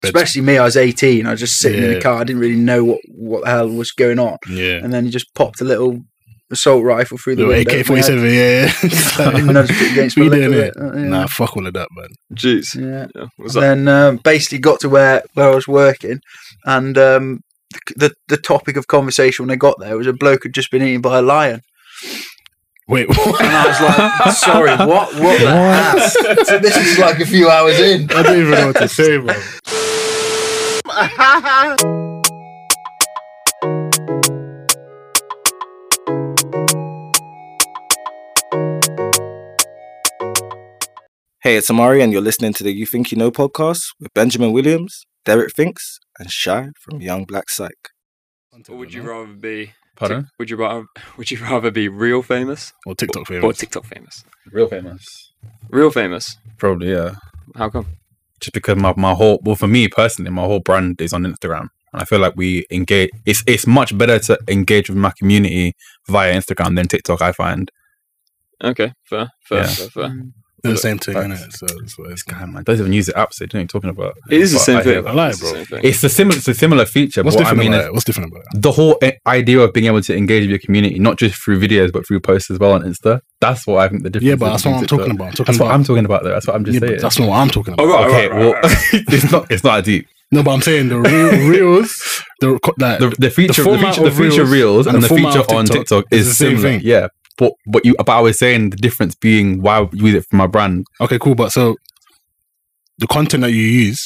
Especially me, I was 18. I was just sitting in the car. I didn't really know what the hell was going on. Yeah. And then he just popped a little assault rifle through the window. AK-47, yeah. Nudged it against my leg. Nah, fuck all of that, man. Jeez. Yeah. And then basically got to where I was working, and the topic of conversation when I got there was a bloke had just been eaten by a lion. Wait, what? And I was like, sorry, what the hell? So this is like a few hours in. I don't even know what to say, bro. Hey, it's Amari, and you're listening to the You Think You Know podcast with Benjamin Williams, Derek Finks, and Shy from Young Black Psych. Or would you rather be? Pardon? Would you rather be real famous or TikTok famous? Or TikTok famous? Real famous. Real famous. Probably, yeah. How come? Just because my whole, well, for me personally, my whole brand is on Instagram. And I feel like we engage. It's much better to engage with my community via Instagram than TikTok, I find. Okay, fair. They're the same thing, innit? So it's God, man, don't even use the app, so don't know what you're talking about. It is the same thing. I lie, bro. It's a similar feature. What's but different I mean, about it? What's different about it? The whole idea of being able to engage with your community, not just through videos, but through posts as well on Insta. That's what I think the difference is. Yeah, but that's what I'm talking about. That's what I'm talking about, though. That's what I'm just saying. That's not what I'm talking about. Oh, right, okay, well, it's not deep. No, but I'm saying the reels, the feature reels and the feature on TikTok is the same thing. Yeah. But I was saying the difference being why we use it for my brand. Okay, cool. But so the content that you use,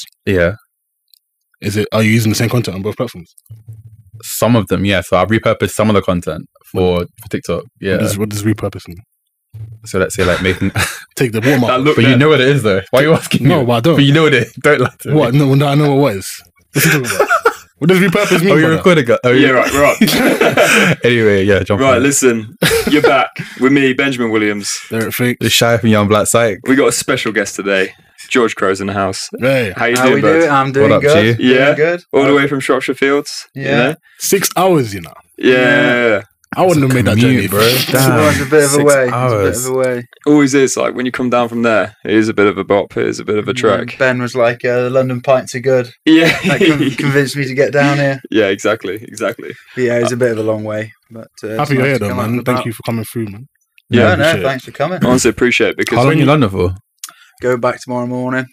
are you using the same content on both platforms? Some of them, yeah. So I repurposed some of the content for TikTok. Yeah. What does repurposing mean? So let's say like making take the warm up. But you know what it is though. Why are you asking? No, but I don't. But you know what it is. Don't lie to me. What? No, I know what it is. What's he talking about? What does repurpose mean? Oh, you're recording it. Oh, yeah, right, we're up. Anyway, yeah, jump right, listen, you're back with me, Benjamin Williams. Derek Finks. The Shy from Young Black Psych. We got a special guest today. George Crow's in the house. Hey. How you doing, bud? I'm doing what up, good. G? Yeah, doing good. All the way from Shropshire Fields. Yeah. You know? 6 hours, you know. Yeah. I wouldn't have made that journey, bro. Damn. It's a bit of a way. It's a bit of a way. Always is, like, when you come down from there, it is a bit of a bop, it is a bit of a trek. Ben was like, the London pints are good. Yeah. That convinced me to get down here. Yeah, exactly. But yeah, it's a bit of a long way. But happy you're here, though, man. Thank you for coming through, man. Yeah, no, thanks for coming. Honestly, appreciate it. Because how long are you in London for? Go back tomorrow morning.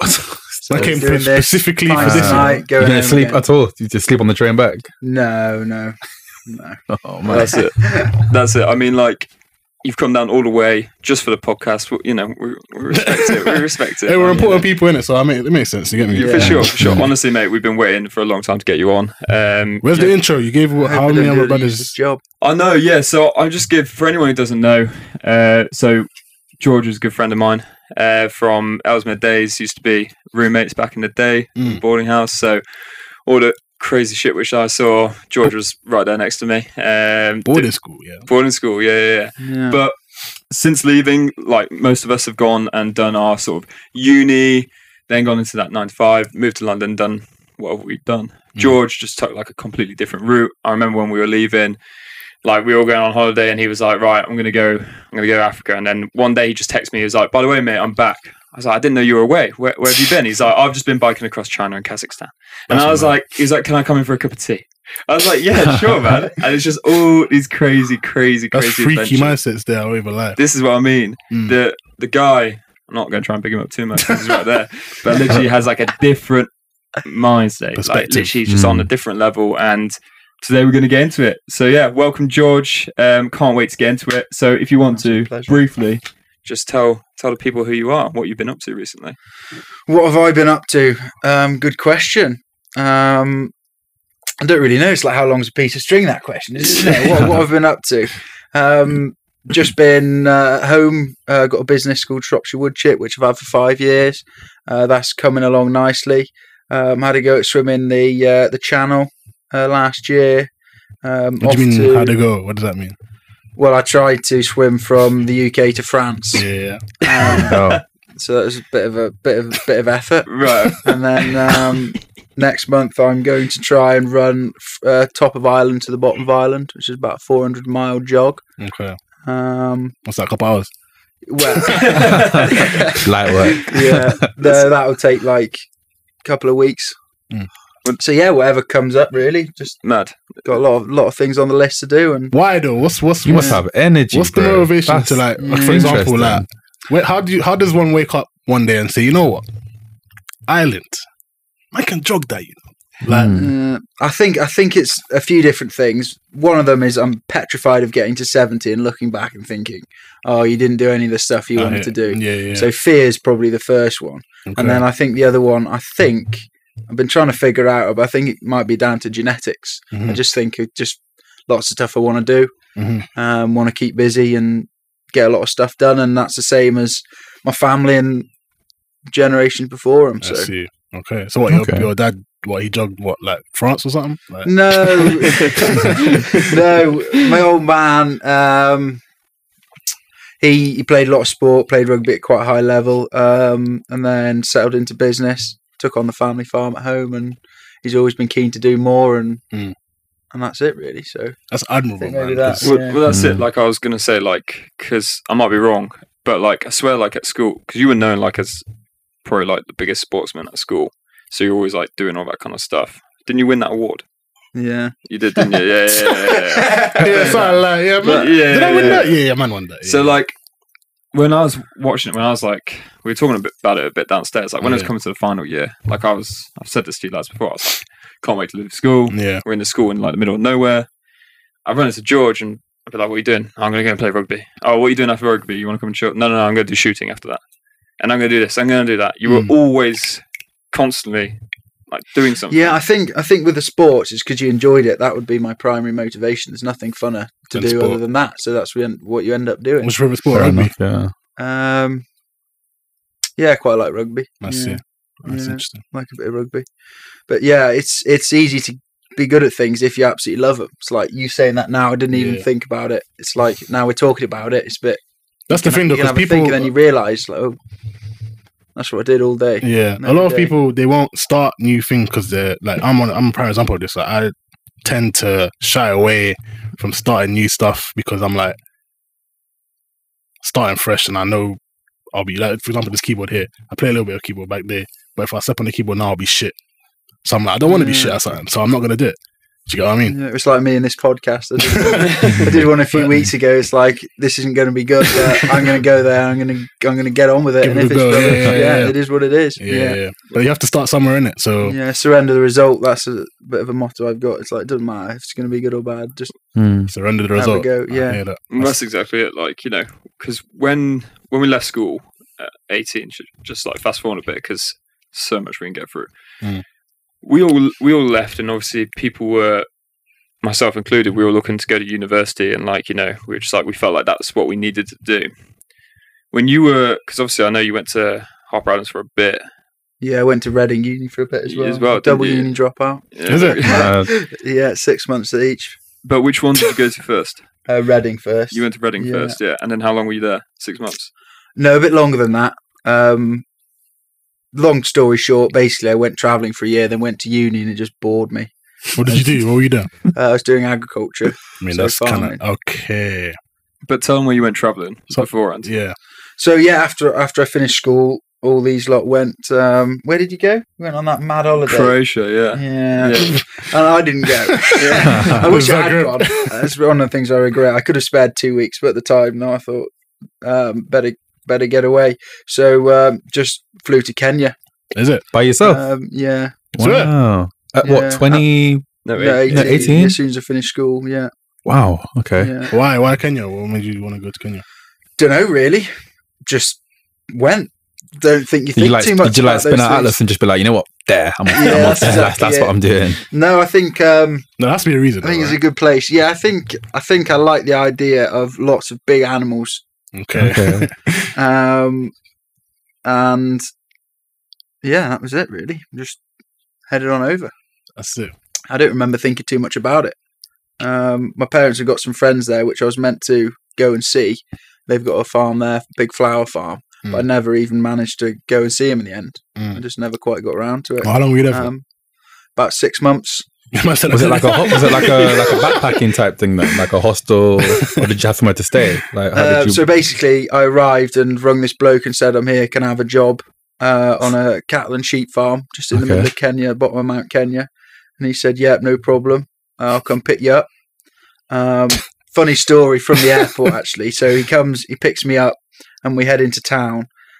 I came specifically for this night. You didn't sleep at all? You just sleep on the train back? No. Oh man, that's it. I mean, like, you've come down all the way just for the podcast. You know, we respect it. We respect it. Hey, we're important people in it, so it makes sense. You get me? Yeah. For sure. Honestly, mate, we've been waiting for a long time to get you on. Where's the intro? You gave how many other brothers? Job. I know. Yeah. So I'll just give for anyone who doesn't know. So George is a good friend of mine from Ellesmere days. Used to be roommates back in the day, boarding house. So all the crazy shit which I saw, George was right there next to me. Boarding school, yeah. But since leaving, like, most of us have gone and done our sort of uni, then gone into that 9 to 5, moved to London, done what we've done. George just took like a completely different route. I remember when we were leaving, like, we were all going on holiday, and he was like, right, I'm gonna go to Africa. And then one day he just texted me, he was like, by the way, mate, I'm back. I was like, I didn't know you were away. Where have you been? He's like, I've just been biking across China and Kazakhstan. And I was like, he's like, can I come in for a cup of tea? I was like, yeah, sure, man. And it's just all these crazy That's freaky adventures. mindsets there, I won't even lie. This is what I mean. The guy, I'm not going to try and pick him up too much, he's right there, but literally has like a different mindset. Like, literally just on a different level. And today we're going to get into it. So yeah, welcome, George. Can't wait to get into it. So if you want to briefly just tell the people who you are, what you've been up to recently. What have I been up to? Good question. I don't really know. It's like, how long's a piece of string, that question, isn't it? What I've been up to? Just been home. Got a business called Shropshire Woodchip, which I've had for 5 years. That's coming along nicely. Had to go at swimming the channel last year. What do you mean, how'd it go? What does that mean? Well, I tried to swim from the UK to France. Yeah. So that was a bit of effort. Right. And then next month I'm going to try and run top of Ireland to the bottom of Ireland, which is about a 400-mile jog. Okay. What's that, a couple hours? Well, light work. Yeah. That will take like couple of weeks. Mm. So yeah, whatever comes up, really. Just Mad. got a lot of things on the list to do, and Why though? What's You must have energy. what's the bro. motivation That's to like for example, like how does one wake up one day and say, you know what, Ireland, I can jog that, you know, like I think it's a few different things. One of them is I'm petrified of getting to 70 and looking back and thinking, oh, you didn't do any of the stuff you wanted to do. Yeah. So fear is probably the first one, and then I think the other one, I've been trying to figure out, but I think it might be down to genetics. I just think it just lots of stuff I want to do, want to keep busy and get a lot of stuff done, and that's the same as my family and generations before them. I So see. Okay. So what your dad, what he jogged, what, like France or something? Like, no, no, my old man. He played a lot of sport, played rugby at quite a high level, and then settled into business. Took on the family farm at home, and he's always been keen to do more, and that's it really. So that's admirable, man. that, Well, that's it. Like I was gonna say, like, because I might be wrong, but like I swear, like at school, because you were known like as probably like the biggest sportsman at school, so you're always like doing all that kind of stuff. Didn't you win that award? yeah, You did, didn't you? Yeah. Yeah, something like, yeah, man. Did I win that? Yeah, man won that. Yeah. So like when I was watching it, when I was like, we were talking about it a bit downstairs. Like when it was coming to the final year, like I've said this to you lads before. I was like, can't wait to leave school. Yeah. We're in the school in like the middle of nowhere. I run into George and I'd be like, what are you doing? I'm going to go and play rugby. Oh, what are you doing after rugby? You want to come and shoot? No, I'm going to do shooting after that. And I'm going to do this. I'm going to do that. You were always constantly like doing something. yeah. I think with the sports, it's because you enjoyed it. That would be my primary motivation. There's nothing funner to Than do sport. other than that. So that's what you end up doing. What's your favorite sport? Fair Rugby. enough, yeah. Yeah, quite like rugby. I see. Yeah. That's Yeah. interesting. Like a bit of rugby. But yeah, it's easy to be good at things if you absolutely love them. It's like you saying that now. I didn't even think about it. It's like now we're talking about it. It's a bit. That's the thing, though, You can because have a people. think and then you realise, like, oh, that's what I did all day. Yeah, No a lot of day. people, they won't start new things because they're like, I'm a prime example of this. Like, I tend to shy away from starting new stuff because I'm like starting fresh, and I know I'll be like, for example, this keyboard here. I play a little bit of keyboard back there, but if I step on the keyboard now, I'll be shit. So I'm like, I don't want to be shit at something, so I'm not gonna do it. Do you get what I mean? Yeah, it's like me in this podcast. I did one a few weeks ago. It's like this isn't going to be good, but I'm going to go there. I'm going to get on with it. Give And it if a it's go, rubbish, yeah. it is what it is. Yeah. But you have to start somewhere in it. So Yeah, surrender the result. That's a bit of a motto I've got. It's like it doesn't matter if it's going to be good or bad. Just surrender the have a result. go. I Yeah, hear that. And that's exactly it. Like, you know, because when we left school at 18, just like fast forward a bit because so much we can get through. We all left, and obviously people were, myself included, we were looking to go to university, and like, you know, we were just like, we felt like that's what we needed to do. When you were, because obviously I know you went to Harper Islands for a bit. yeah. I went to Reading Uni for a bit as well. Double didn't you? uni dropout. Is it? Yeah, 6 months at each. But which one did you go to first? Reading first. You went to Reading first, yeah. And then how long were you there? 6 months? No, a bit longer than that. Long story short, basically, I went travelling for a year, then went to uni, and it just bored me. What did you do? What were you doing? I was doing agriculture. I mean, So that's kind farming. of okay. But tell them where you went travelling beforehand. Yeah. So yeah, after I finished school, all these lot went. Where did you go? We went on that mad holiday. Croatia, yeah. Yeah, and I didn't go. Yeah. I wish I had gone. That's one of the things I regret. I could have spared 2 weeks, but at the time, no, I thought better get away. So just flew to Kenya. Is it? By yourself? Yeah. Wow. At what, 20? No, No, 18? As soon as I finished school, yeah. Wow. Okay. Yeah. Why Kenya? What made you want to go to Kenya? Don't know really. Just went. Don't think you Did think you like, too much. did you like about spin those out things. Atlas and just be like, you know what? There. I'm Yeah, off that's there. exactly That's it. what I'm doing. No, I think There has to be a reason. I think though, it's a good place. Yeah, I think I like the idea of lots of big animals. Okay. And yeah, that was it really. Just headed on over. That's it. I don't remember thinking too much about it. My parents have got some friends there, which I was meant to go and see. They've got a farm there, big flower farm, but I never even managed to go and see them in the end. I just never quite got around to it. How long were you there for? About 6 months. Was it like a backpacking type thing then, like a hostel, or did you have somewhere to stay? Like, how did you? So basically, I arrived and rung this bloke and said, "I'm here. Can I have a job on a cattle and sheep farm just in the Okay. middle of Kenya, bottom of Mount Kenya. And he said, "Yeah, no problem. I'll come pick you up." Funny story from the airport, actually. So he picks me up, and we head into town.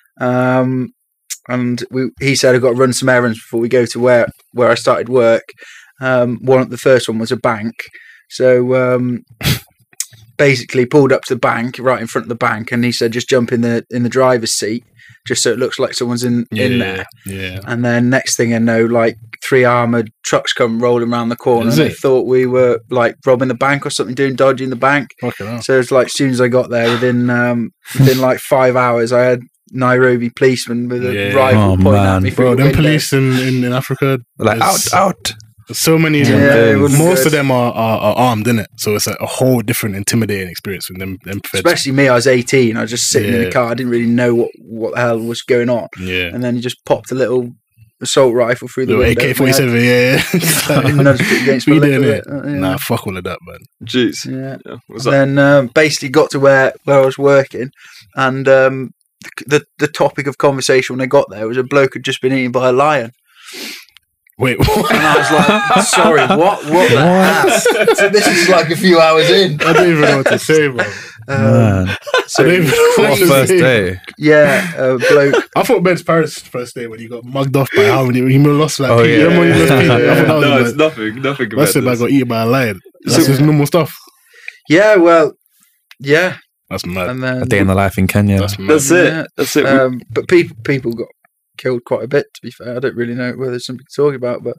And he said, "I've got to run some errands before we go to where I started work." The first one was a bank. So basically pulled up to the bank, right in front of the bank, and he said, "Just jump in the driver's seat, just so it looks like someone's in there." Yeah. And then next thing I know, like 3 armoured trucks come rolling around the corner, Is and they it? thought we were like robbing the bank or something, dodging the bank. Fucking hell. So it's like as soon as I got there, within like 5 hours, I had Nairobi policemen with a Yeah. rifle Oh, pointing man. at me through Bro, the them window. police in Africa, Like there's out. so many. Yeah, it wasn't most good. of them are armed, innit? So it's a whole different intimidating experience with them feds. Especially me, I was 18. I was just sitting in Yeah. the car. I didn't really know what the hell was going on. Yeah. And then he just popped a little assault rifle through the Little window. AK-47, yeah. It's like, And nudged it against my we lip doing a it. bit. Yeah. Nah, fuck all of that, man. Jeez. Yeah. Yeah. Was And that? then basically got to where I was working, and the topic of conversation when I got there was a bloke had just been eaten by a lion, Wait, and I was like, "Sorry, what the hell?" So this is like a few hours in. I don't even know what to say, bro. Man. So I don't even know What what to first say. day? yeah, a bloke. I thought Ben's Paris first day when he got mugged off by how many he lost like Oh, Pete. yeah. Remember when he lost Pete? I Yeah. thought that was No, like- it's nothing. Nothing compared That's to it, man this. got eaten by a lion. That's So- just normal stuff. Yeah, well, yeah, That's mad. and then A day in the life in Kenya. That's mad. That's it. Yeah. That's it. But people got killed quite a bit. To be fair, I don't really know whether there's something to talk about, but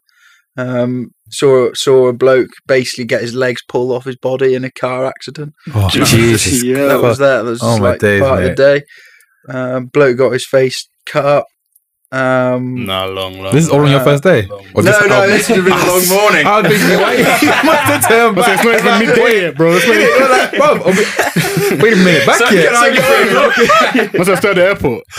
saw a bloke basically get his legs pulled off his body in a car accident. Oh, Jesus. Yeah, That was that. That was Oh, my like days, part of the day. Bloke got his face cut up. Nah, long. This is all on your first day? Long. Or No, just- no, oh, this would have been a long morning. I was thinking, why you must have turned But back? it's not even midday yet, bro. It's not even- You're like, bro, wait a minute, back So here. can I Must have started at the airport.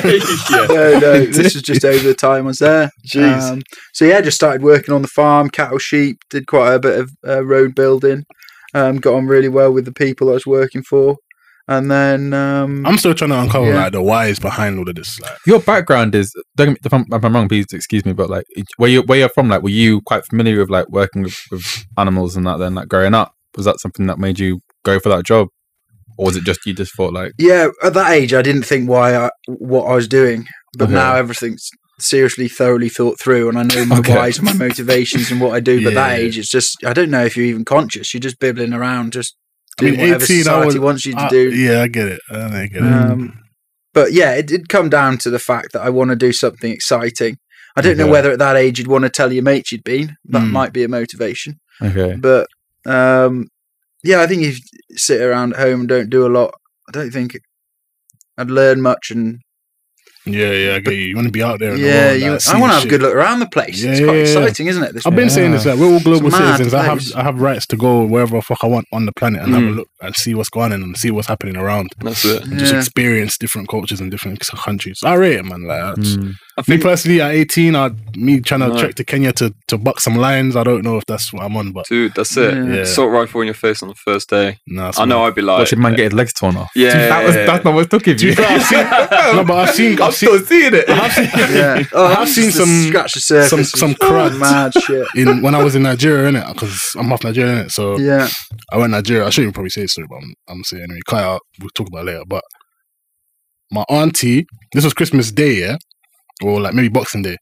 No, this was just over the time I was there. Jeez. So yeah, just started working on the farm, cattle, sheep. Did quite a bit of road building. Got on really well with the people I was working for, and then I'm still trying to uncover Yeah. like the whys behind all of this. Like, Your background is, don't get me- if I'm wrong, please excuse me, but like, where you're from, like, were you quite familiar with like working with animals and that then, like, growing up? Was that something that made you go for that job? Or was it just, you just thought like, yeah, at that age I didn't think what I was doing, but Okay. now everything's seriously thoroughly thought through, and I know my Okay. whys and my motivations and what I do. But Yeah. that age, it's just I don't know if you're even conscious. You're just bibbling around, just I mean, doing whatever 18, I society was- wants you to I- do. yeah, I get it. I get it. But yeah, it did come down to the fact that I want to do something exciting. I don't know Okay. whether at that age you'd want to tell your mates you'd been. That Mm. might be a motivation. okay, But yeah, I think if you sit around at home and don't do a lot, I don't think I'd learn much. And Yeah, I get you. You want to be out there in yeah, the world. like, I want to have a shit. good look around the place. Yeah, It's quite yeah, yeah. exciting, isn't it? This I've been one? saying this, like, we're all global It's a mad citizens. place. I have rights to go wherever the fuck I want on the planet and have a look and see what's going on and see what's happening around. That's it. And just Yeah. experience different cultures and different countries. I rate it, man. Like, that's- Mm. I me think personally, at 18, me trying to No. trek to Kenya to buck some lions. I don't know if that's what I'm on, but dude, that's it. Yeah. Assault rifle in your face on the first day. nah, I know I'd be like, watch your man get his legs torn off. Yeah, That's not what took To be you. fair, I've seen, no, but I've I'm seen still seeing it. Yeah. Oh, I have that's seen just to some- scratch the surface. some of crud. mad shit. when I was in Nigeria, innit? Because I'm half Nigerian, innit? So Yeah. I went to Nigeria. I shouldn't probably say this story, but I'm saying anyway. Cut it out. We'll talk about it later. But my auntie, this was Christmas Day, yeah, or like maybe Boxing Day.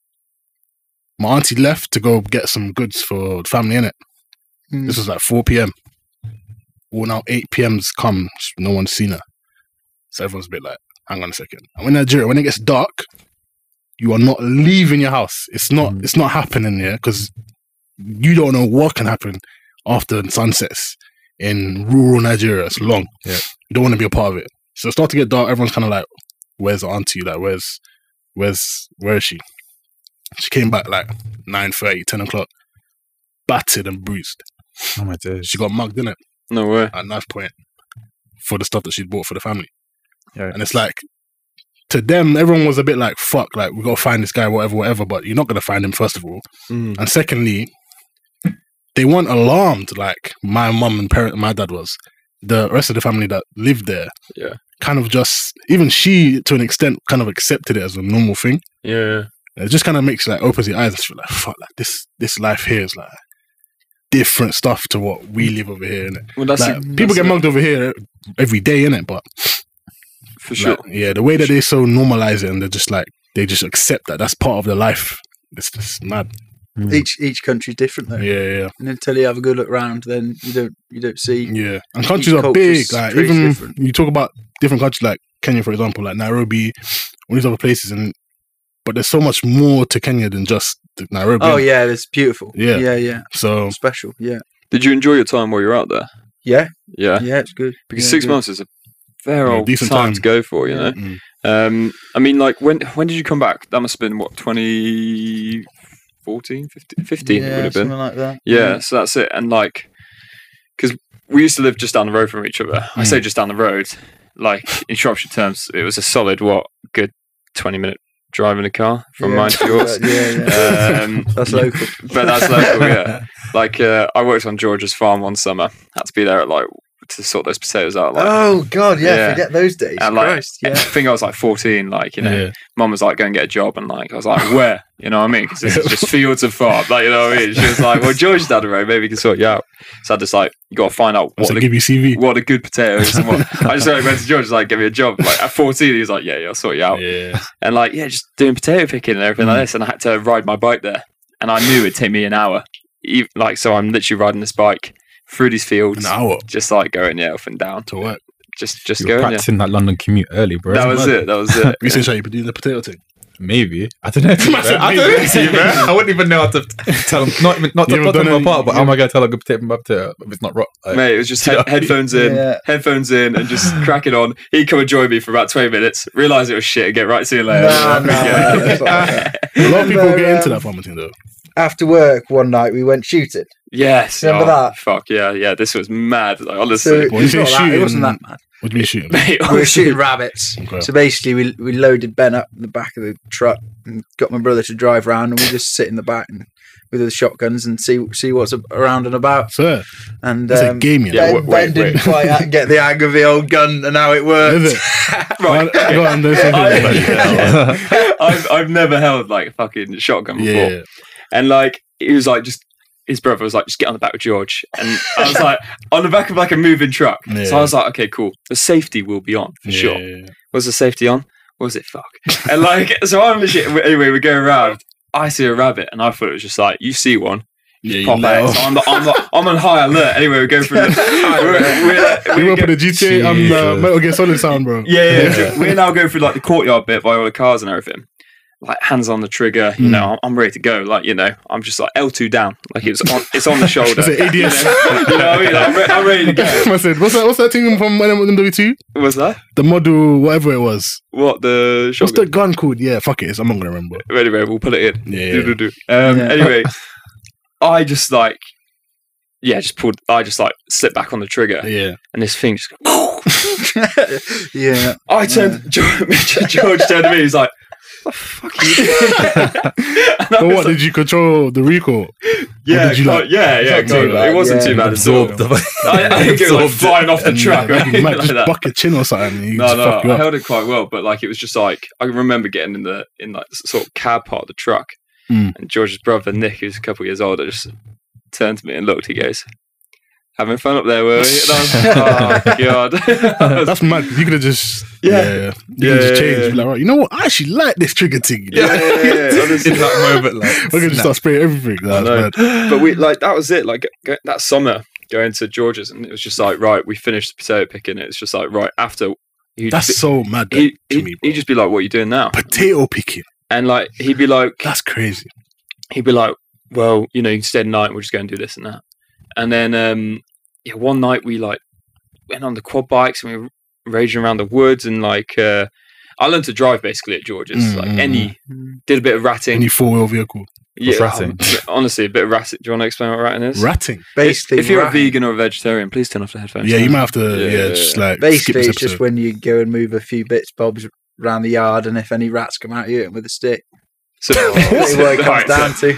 My auntie left to go get some goods for the family, innit? Mm. This was like 4 p.m. Well, now 8 p.m.'s come. No one's seen her. So everyone's a bit like, hang on a second. And in Nigeria, when it gets dark, you are not leaving your house. It's not happening here because you don't know what can happen after sunsets in rural Nigeria. It's long. Yeah. You don't want to be a part of it. So it starts to get dark. Everyone's kind of like, where's the auntie? Like, where is she? She came back like 9:30, 10 o'clock, battered and bruised. Oh my days. She got mugged, innit? no way. At knife point for the stuff that she'd bought for the family. Yeah. And it's like, to them, everyone was a bit like, fuck, like, we got to find this guy, whatever, but you're not going to find him, first of all. And secondly, they weren't alarmed like my mum and my dad was. the rest of the family that lived there, Yeah. kind of just even she to an extent kind of accepted it as a normal thing. Yeah. It just kind of makes like opens your eyes and feel like fuck, like this life here is like different stuff to what we live over here. Innit? Well, that's Like, it. people That's get mugged over here every day, innit? But for sure. like, yeah, the way that they so normalize it and they're just like they just accept that that's part of their life. It's just mad. Each country's different though. Yeah. And until you have a good look round, then you don't see. Yeah, and countries are culture's big. Like pretty even different. you talk about different countries, like Kenya, for example, like Nairobi, all these other places, and but there's so much more to Kenya than just Nairobi. Oh yeah, it's beautiful. Yeah. yeah, So special. Yeah, Did you enjoy your time while you were out there? yeah, Yeah. yeah. It's good Because yeah, 6 good. months is a very Yeah, old decent time time. to go for, you know? mm, I mean, like, when did you come back? That must have been, what, 2014? 15 yeah, it would have been. something like that. Yeah, so that's it. And, like, because we used to live just down the road from each other. I say just down the road. Like, in Shropshire terms, it was a solid, good 20-minute drive in a car from Yeah. mine to yours. yeah. That's local. But that's local, yeah. Like, I worked on George's farm one summer. Had to be there at, like, to sort those potatoes out. Like, Oh God, yeah, Yeah. forget those days. and like, Christ, I yeah. think I was like 14. Like, you know, yeah. Mum was like, "Go and get a job," and like, I was like, "Where?" You know what I mean? Because it's just fields and farm. Like, you know what I mean? She was like, "Well, George's down the road. Maybe he can sort you out." So I just like, you got to find out So what give you CV. a good potato is. And what I just like, went to George, like, "Give me a job." Like at 14, he was like, "Yeah, I'll sort you out." Yeah, And like, yeah, just doing potato picking and everything like this. And I had to ride my bike there, and I knew it'd take me an hour. Like, so I'm literally riding this bike through these fields, an hour just like going up and down, to work. just You were going. Yeah. practicing that London commute early, bro. That was it. That was it. You say, "Shall you be doing the potato thing?" Maybe I don't know. I said I don't know, bro. I wouldn't even know how to tell them. Not You to haven't tell them done apart, any- but how am I going to tell a good potato from a potato if it's not rock? Like, Mate, it was just Yeah. headphones in, Yeah. and just crack it on. He'd come and join me for about 20 minutes, realise it was shit, and get right, see you later. No, Yeah. that's not fair. A lot of people Remember, get into um, that farming thing though. After work one night, we went shooting. Yes. Remember that? Fuck, yeah. This was mad. Like, So honestly. it, Well, you it's say not that, it shooting- wasn't that mad. What do you mean shooting? Mate, We were honestly. shooting rabbits. Okay. So basically, we loaded Ben up in the back of the truck and got my brother to drive around, and we just sit in the back and with the shotguns and see what's around and about. So And that's a game, you know. Yeah, Ben, wait, Ben didn't quite get the hang of the old gun and how it worked. Is it? Right. Go on, do something. I've never held like a fucking shotgun before. Yeah, And like, he was like, his brother was like, just get on the back with George. And I was like, on the back of like a moving truck. Yeah. So I was like, okay, cool. The safety will be on for sure. yeah. Was the safety on? Was it fuck? And like, so I'm legit. Anyway, we go around. I see a rabbit, and I thought it was just like, you see one, Yeah, you pop let out. off. So I'm on high alert. Anyway, we go through. You went for the GTA and Jesus. Metal Gear Solid sound, bro. Yeah. We're now going through like the courtyard bit by all the cars and everything. Like hands on the trigger, you know, I'm ready to go. Like, you know, I'm just like L2 down, like it's on the shoulder. It's an ADS. You know what I mean? Like, I'm ready to go. I said, what's that thing from MW2? What's that? The model, whatever it was. What the What's shotgun? the gun called? Yeah, fuck it. I'm not gonna remember. Anyway, we'll put it in. Yeah. Do. Yeah. Anyway, I just like, I just like slip back on the trigger, Yeah. and this thing just goes. Yeah. I turned. George turned to me. He's like, "What the fuck are you doing?" And I But was what like, did you control the recoil? yeah, did you like? yeah. It's not too Kind of. bad, It wasn't yeah. too bad at all. Absorbed the I think it was like absorbed it. flying off the truck. Yeah, Right? you might Like just that. buck your chin or something. And you No, just fuck you I up. held it quite well, but like it was just like I remember getting in like the sort of cab part of the truck, Mm. and George's brother Nick, who's a couple of years older, just turned to me and looked. He goes, "Having fun up there, were we?" And I was like, "Oh god." That's mad. You could have just Yeah. You could just change. Yeah. Be like, right, you know what? I actually like this trigger thing. You know? honestly. in that moment, like, We're gonna just start spraying everything. That's know. mad. But we like that was it. Like that summer, going to George's, and it was just like right. We finished the potato picking. It's just like right after. That's so mad to He'd me, bro. just be like, "What are you doing now?" Potato picking. And like he'd be like, That's crazy. "Well, you know, you can stay the night. We'll just go and do this and that." And then one night we like went on the quad bikes and we were raging around the woods and like I learned to drive basically at George's. Did a bit of ratting. Any 4-wheel vehicle. Yeah, ratting? honestly, a bit of ratting. Do you want to explain what ratting is? Ratting. Basically, If you're a ratting. vegan or a vegetarian, please turn off the headphones. Yeah, you might have to. Yeah. Just like Basically, skip it's this just episode. when you go and move a few bits bobs around the yard, and if any rats come out, you hit them with a stick. So That's what it comes down to.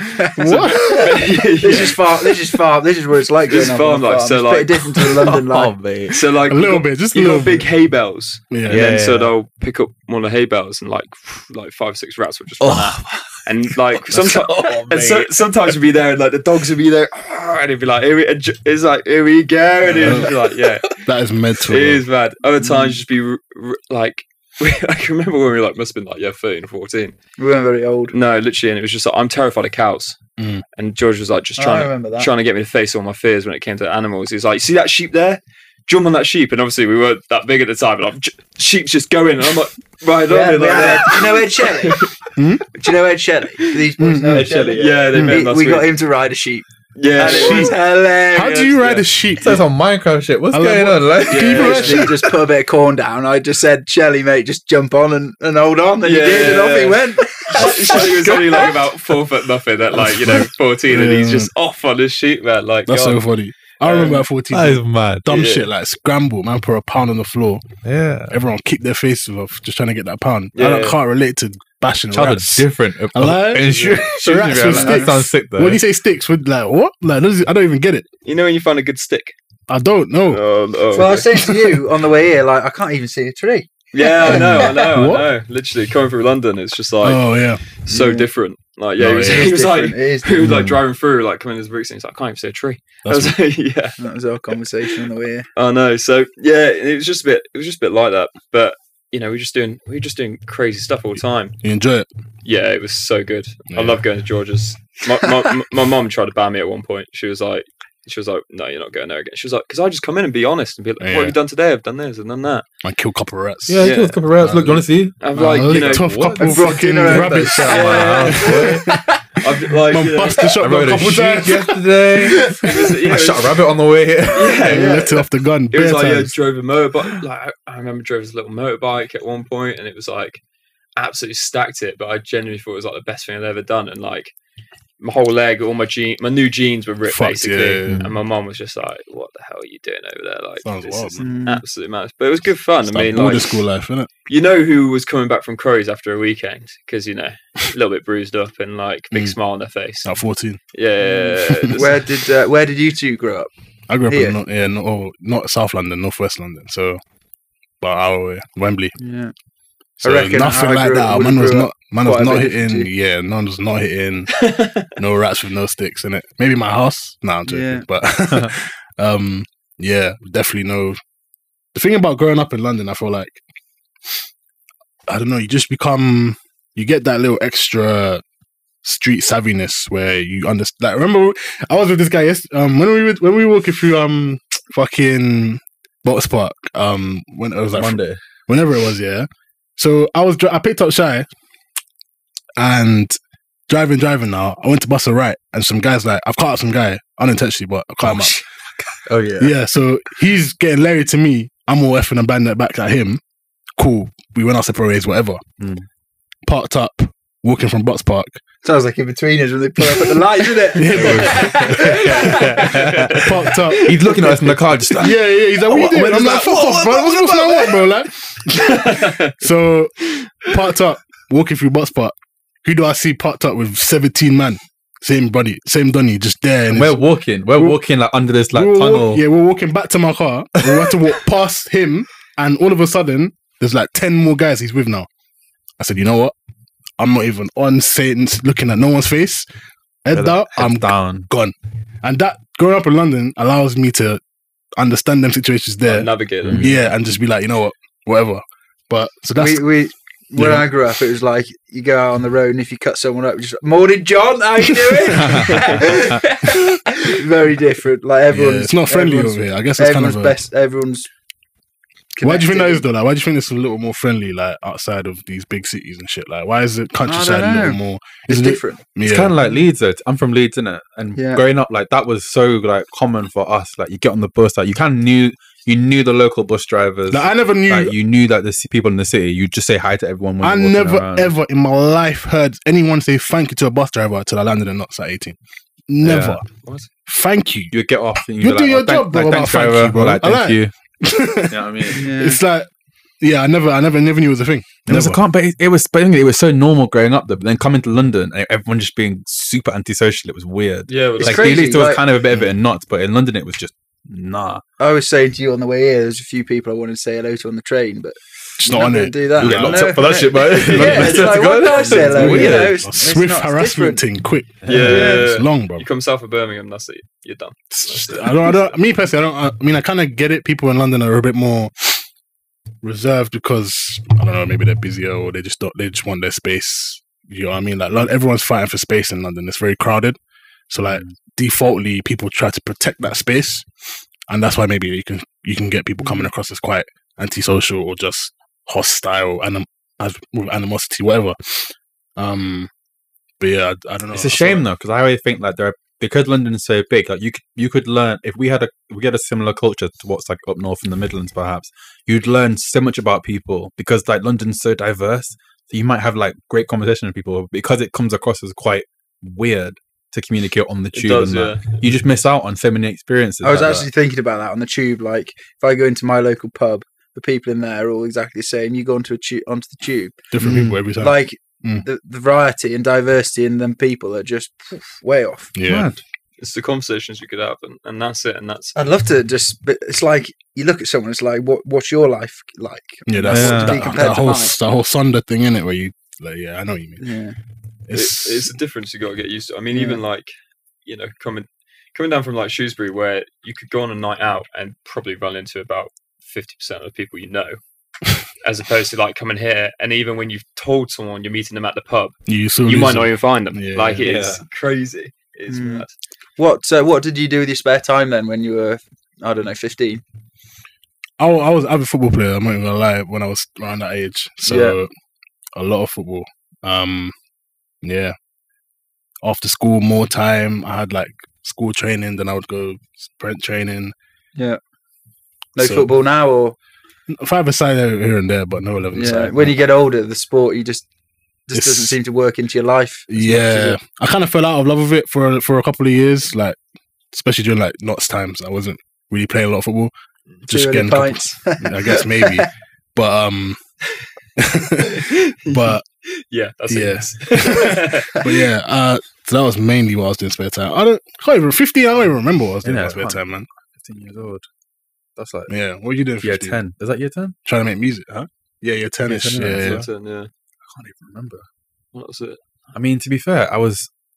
This is what it's like. This is farm life. So it's like, pretty different to the London life. mate. so like A little bit, just a you little got big bit. hay bales, Yeah. and then so they'll pick up one of the hay bales, and like 5 or 6 rats will just run out. And like sometimes you'd be there, and like the dogs would be there, and it'd be like, it's like, here we go, and it'd be like, yeah, That is mental. it bro. is bad. Other times just be like, I can remember when we like must have been like 13 or 14. We weren't very old. No, literally, and it was just like, I'm terrified of cows. Mm. And George was like just I trying remember that. to get me to face all my fears when it came to animals. He's like, see that sheep there? Jump on that sheep. And obviously we weren't that big at the time, but sheep's just going, and I'm like, right on it like that. Do you know Ed Shelley? Do you know Ed Shelley? These boys know Ed Shelley. Yeah, they met last We got week. him to ride a sheep. Yeah, And it was hilarious. How do you ride a sheep? That's some Minecraft shit. What's I love going what- on? Like, Can you ride a Literally sheep? just put a bit of corn down. I just said, Shelley, mate, just jump on and hold on. And he Yeah, did, and off he went. He was only like about 4 foot nothing at like 14, and he's just off on his sheep, man. Like, That's so funny. I remember at 14, that is mad. dumb Yeah. shit like scramble, man, put a pound on the floor. Yeah. Everyone kicked their faces off just trying to get that pound. Yeah. I can't relate to bashing Child are rats. different. I like- And shoot- So shooting rats around, with like, that sticks. sounds sick though. When you say sticks, with like what? Like I don't even get it. You know when you find a good stick? I don't know. Oh, Well, I was saying to you on the way here, like, I can't even see a tree. yeah, I know. What? I know. Literally, coming through London, it's just like Oh yeah. so Yeah. different. Like, No, he was, it he is was like, different. It is he was like different. driving through, like coming to his bricks, and he's like, I can't even see a tree. I That's was like, yeah, That was our conversation on the way here. I know. So yeah, it was just a bit like that. But we were just doing crazy stuff all the time. You enjoy it. Yeah, it was so good. Yeah. I love going to George's. My mum tried to ban me at one point. She was like, no, you're not going there again. She was like, because I just come in and be honest and be like, what Yeah. have you done today? I've done this and done that. I kill a couple of rats. Yeah, Yeah. kill a couple of rats. Look, you want to see? I've Man, like, I you licked know, off a couple of Fucking fucking around rabbits. that shit out of my house, boy. I've like, Man, you know, bust the I shotgun rode a a couple sheep times. yesterday. you know, I shot a rabbit on the way here. yeah. Let it off the gun. It was bare like, times. drove a motorbike. Like, I remember drove his little motorbike at one point, and it was like absolutely stacked it. But I genuinely thought it was like the best thing I'd ever done. And like my whole leg, all my new jeans were ripped Fucked, basically. yeah. And my mum was just like, "What the hell are you doing over there?" Like, Sounds this wild, is Mm. absolutely mad. But it was good fun. It's I mean, like border like, school life, innit? you know who was coming back from Crows after a weekend because a little bit bruised up and like big smile on their face. At 14. Yeah. Where did you two grow up? I grew up Here? in not South London, Northwest London. So, about our way, Wembley. Yeah. So reckon nothing how I like grew up that. would Man have was grew not. Man was quite a not bit different hitting. to Yeah, man was not hitting. No rats with no sticks in it. Maybe my house. No, I'm joking. Yeah. But yeah, definitely no. The thing about growing up in London, I feel like I don't know. You just become. You get that little extra street savviness where you understand. Like, remember, I was with this guy yesterday. When we were walking through fucking Box Park. When it was like Monday. whenever it was, yeah. So I picked up Shy, and driving now. I went to bust a right, and some guys like I've caught up some guy unintentionally, but I caught him up. Oh yeah. Yeah, so he's getting Larry to me. I'm all effing and banding it back at him. Cool. We went our separate ways, whatever. Mm. Parked up, walking from Box Park. Sounds like in between us when they pull up at the lights, isn't it? Parked up. He's looking at us in the car, just like, Yeah, he's like, what you doing? I'm like, fuck off, bro. What's going on, bro? Like, so parked up, walking through Box Park. Who do I see parked up with 17 man? Same buddy, same Donny, just there. And we're walking like under this like tunnel. we're walking back to my car. We had to walk past him, and all of a sudden, there's like 10 more guys he's with now. I said, you know what? I'm not even on saying, looking at no one's face. Head down, I'm down. gone. And that, growing up in London, allows me to understand them situations there. Navigate them. Yeah, and just be like, you know what, whatever. But so that's When Yeah. I grew up, it was like you go out on the road and if you cut someone up, just morning, John. How you doing? Very different. Like everyone's, it's not friendly everyone's- over here. I guess it's kind Everyone's of best. Everyone's. Why do you think that connected. is though? Like, why do you think it's a little more friendly, like outside of these big cities and shit? Like, why is it countryside a little know. more? It's Isn't it- different. It's Yeah. kind of like Leeds, though. I'm from Leeds, innit? And Yeah. growing up, like that was so like common for us. Like you get on the bus, like you knew the local bus drivers. Like, I never knew. Like you knew that the people in the city. You just say hi to everyone. When I you're walking never around. ever in my life heard anyone say thank you to a bus driver till I landed in Knots at 18. Never. Yeah. What? Thank you. You would get off. And You're be doing like, your job, bro, Like, about thanks, thank driver. you, bro. Or, like, I thank like- you. You know what I mean? Yeah. It's like Yeah, I never knew it was a thing. It was a Never. but it was. But it was so normal growing up. Though, but then coming to London, everyone just being super antisocial. It was weird. Yeah, It's Like crazy, at least there was like- kind of a bit of it in Knots, but in London it was just nah. I was saying to you on the way here, there's a few people I wanted to say hello to on the train, but It's I'm not on gonna it. do that. You'll get locked No, up for that shit, mate. Yeah, it's like, why can't I say hello? Weird. You know, it's Swift not, it's harassment different. thing, quick. Yeah. It's long, bro. You come south of Birmingham, that's it. You're done. I don't. Me personally, I mean, I kind of get it. People in London are a bit more reserved because I don't know. Maybe they're busier or they just don't. They just want their space. You know what I mean? Like everyone's fighting for space in London. It's very crowded. So like defaultly, people try to protect that space, and that's why maybe you can get people coming across as quite antisocial or just hostile and with animosity, whatever. But yeah, I don't know. It's a shame though, because I always think like because London is so big, like you could learn if we had a similar culture to what's like up north in the Midlands, perhaps you'd learn so much about people because like London's so diverse. So you might have like great conversation with people because it comes across as quite weird to communicate on the It tube. does, and yeah. that. You just miss out on so many experiences. I was like actually thinking about that on the tube. Like, if I go into my local pub, the people in there are all exactly the same. You go onto onto the tube, different people every time. like Mm. the variety and diversity in them people are just way off. that. yeah, Mad. It's the conversations you could have, and that's it. And that's I'd love to just. But it's like you look at someone. It's like, what's your life like? yeah. That's Yeah. Be compared to mine. that whole Sonder thing in it where you like. Yeah, I know what you mean. Yeah, it's a difference you got to get used to. I mean, Yeah. even like coming down from like Shrewsbury, where you could go on a night out and probably run into about 50% of the people you know. As opposed to like coming here, and even when you've told someone you're meeting them at the pub, You you might not even find them. Yeah, Like yeah. it's crazy. It's Mm. mad. What did you do with your spare time then when you were, I don't know, 15? I was a football player. I'm not even gonna lie. When I was around that age, so a lot of football. Yeah. After school, more time. I had like school training. Then I would go sprint training. No So- football now, or 5-a-side here and there, but no 11-a-side. when you get older, the sport you just It's- doesn't seem to work into your life. as much as Yeah, it- I kind of fell out of love with it for a couple of years, like especially during like Knots times. I wasn't really playing a lot of football. Just too getting many a couple- pints. I guess maybe, but but Yeah, that's Yeah. it. but yeah, so that was mainly what I was doing spare time. Can't even 15. I don't even remember what I was doing Yeah, in spare fun. time, man. 15 years old. That's like Yeah, what are you doing? year 15? 10. Is that year 10? Trying to make music, huh? Yeah, year 10ish. Year 10, Yeah, yeah. yeah. Yeah, I can't even remember. that was it. I mean, to be fair, I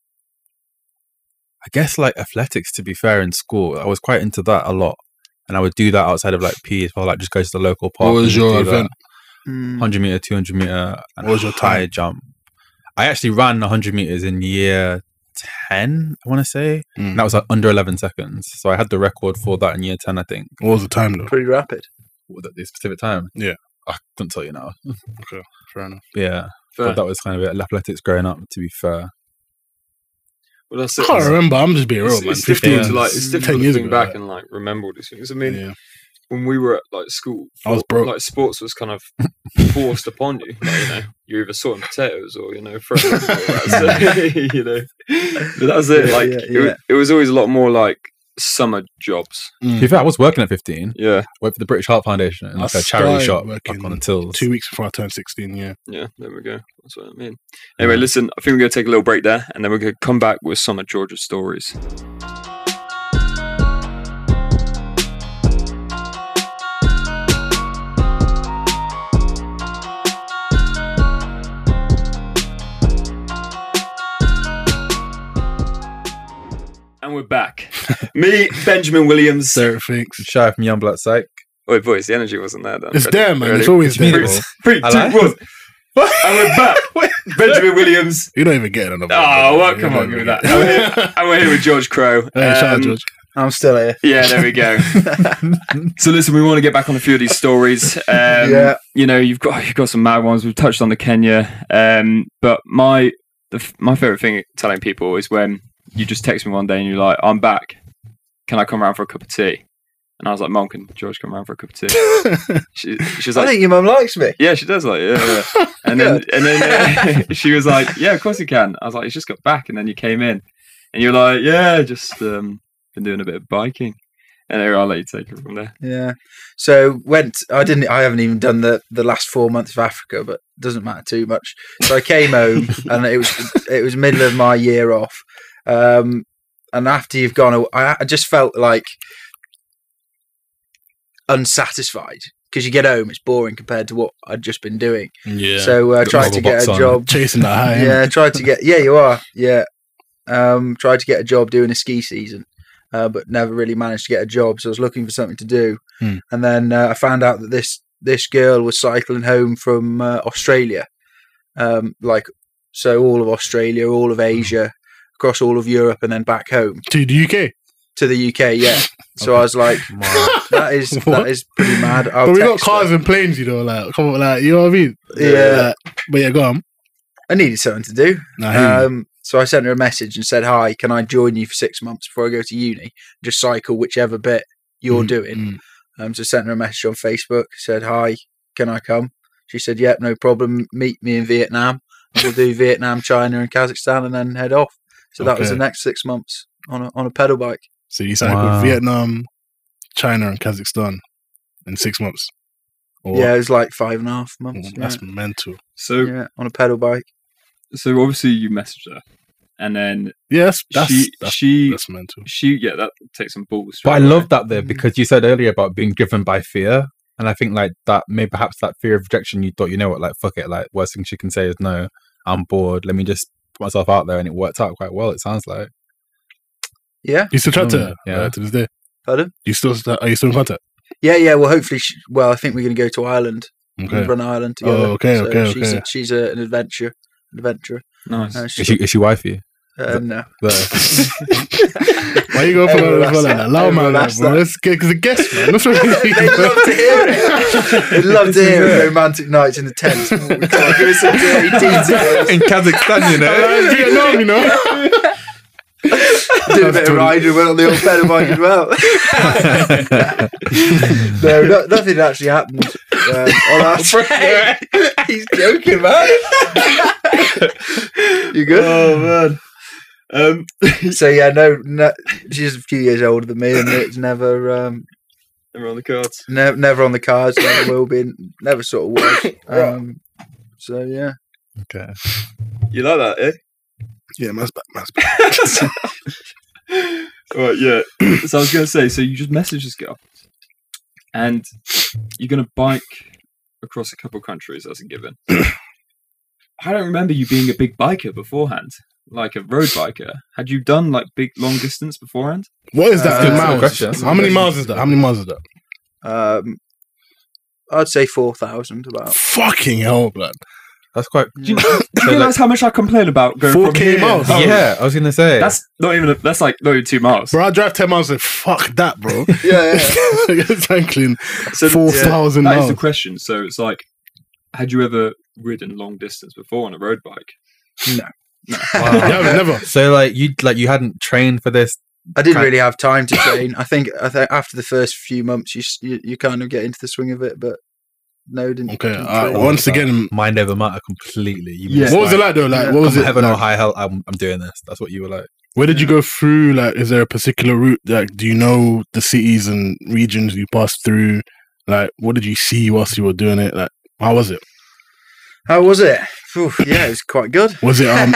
guess like athletics, to be fair, in school, I was quite into that a lot. And I would do that outside of like PE as well, like just go to the local park. What and was just your do that. event? Mm. 100 meter, 200 meter, and What was your high time? jump. I actually ran 100 meters in year 10, I want to say. Mm. And that was like under 11 seconds. So I had the record for that in year 10, I think. What was the time though? Pretty rapid. What was that, the specific time? Yeah. I couldn't tell you now. Fair enough. Yeah. Fair. But that was kind of it. Athletics growing up, to be fair. Well, that's I it. can't remember. I'm just being real, It's, man. it's difficult 15 to like. It's 10 difficult to years think ago. back like, and like remember all these things. I mean, yeah. when we were at like school, I was broke. like sports was kind of forced upon you. Like, you're either sorting potatoes or throwing that's, But that's it. Yeah, Like yeah. It was always a lot more like summer jobs. To be fair, I was working at 15. Yeah, Worked for the British Heart Foundation in I like a charity started shop working back on the tills. 2 weeks before I turned 16. Yeah. yeah. There we go. That's what I mean. Anyway, listen. I think we're gonna take a little break there, and then we're gonna come back with some of George's stories. And we're back. Me, Benjamin Williams. Sarah thinks. Shy from Youngblood Psych. Wait, boys, the energy wasn't there. Then. It's Ready? there, man. Ready? It's always there. Three, bro. 3, 2, I 1. like- And we're back. Benjamin Williams. You don't even get another. Oh, one, well, come You on, don't give me even that. get- And we're here with George Crow. Hey, shout out, Um, George. I'm still here. Yeah, there we go. So listen, we want to get back on a few of these stories. Yeah. You've got some mad ones. We've touched on the Kenya, but my favorite thing telling people is when you just text me one day and you're like, "I'm back. Can I come around for a cup of tea?" And I was like, "Mom, can George come around for a cup of tea?" She's I like, think your mum likes me. "Yeah, she does." Like, yeah. And then she was like, "Yeah, of course you can." I was like, "He's just got back," and then you came in, and you're like, "Yeah, just been doing a bit of biking." Anyway, I'll let you take it from there. Yeah. So I haven't even done the last 4 months of Africa, but it doesn't matter too much. So I came home and it was middle of my year off. And after you've gone, I just felt like unsatisfied because you get home, it's boring compared to what I'd just been doing. Yeah. So I tried to get a job. Chasing that high. Yeah, tried to get. Yeah, you are. Yeah. Tried to get a job doing a ski season. But never really managed to get a job, so I was looking for something to do. And then I found out that this girl was cycling home from Australia, so all of Australia, all of Asia, across all of Europe, and then back home To the UK. to the UK. Yeah, so I was like, that is pretty mad. But we got cars and planes, you know, like come on, like you know what I mean? Yeah. But yeah, go on. I needed something to do. Nah, I hear you. So I sent her a message and said, "Hi, can I join you for 6 months before I go to uni? Just cycle whichever bit you're doing." So I sent her a message on Facebook. Said, "Hi, can I come?" She said, "Yep, no problem. Meet me in Vietnam. And we'll do Vietnam, China, and Kazakhstan, and then head off." So that was the next 6 months on a pedal bike. So you cycled Vietnam, China, and Kazakhstan in 6 months. Or Yeah, it was like 5.5 months. that's mental. So, yeah, on a pedal bike. so obviously you messaged her, and then Yes, that's mental. that takes some balls. But I straight away. love that there because you said earlier about being driven by fear. And I think like that, maybe perhaps that fear of rejection, you thought, you know what, like, fuck it. Like, worst thing she can say is no, I'm bored. Let me just put myself out there. And it worked out quite well, it sounds like. Yeah. You still chat to her Yeah. to this day? Pardon? Are you still in contact? Yeah. Well, hopefully, I think we're going to go to Ireland. Okay. Run Ireland together. Oh, okay, So okay. She's an adventurer. Nice. Is she wifey? No. Why you going for Everyone that as well? asked Like that? Allow man, everyone like, asked bro. that. Let's get because the guest, man. That's what They'd love to hear it. They'd love to hear romantic nights in the tent. We can't give us some dirty details. In Kazakhstan, you know. Vietnam, you know. Did a bit of riding, went on the old pedal bike as well. No, nothing actually happened on our trip. He's joking, man. You good? Oh man. So yeah, no, she's a few years older than me, and it's never, Never on the cards. never on the cards. Never will be. Never sort of was. So yeah. Okay. You like that, eh? Yeah, man's back. Right, yeah. So I was going to say, so you just message this girl, and you're going to bike across a couple of countries as a given. I don't remember you being a big biker beforehand, like a road biker. Had you done like big long distance beforehand? What is that in That's a miles? question. How many miles is that? How many miles is that? I'd say 4,000 about. Fucking hell, blood. That's quite. Do you realise how much I complain about going 4K from here miles? home? Yeah, I was gonna say. That's not like not even 2 miles. Bro, I drive 10 miles and fuck that, bro. Yeah. Cycling So 4,000 that is miles. the question. So it's like, had you ever ridden long distance before on a road bike? No. Yeah, never. So you hadn't trained for this. I didn't really have time to train. I think after the first few months, you kind of get into the swing of it, but no, didn't. Okay, didn't train. once again, Mind over matter completely. Yeah. what was it like though? Like, what was From it? heaven or Like, high hell, I'm doing this. That's what you were like. where did you go through? Like, is there a particular route? Like, do you know the cities and regions you passed through? Like, what did you see whilst you were doing it? Like, how was it? How was it? Oof, yeah, it was quite good. Was it? Yeah,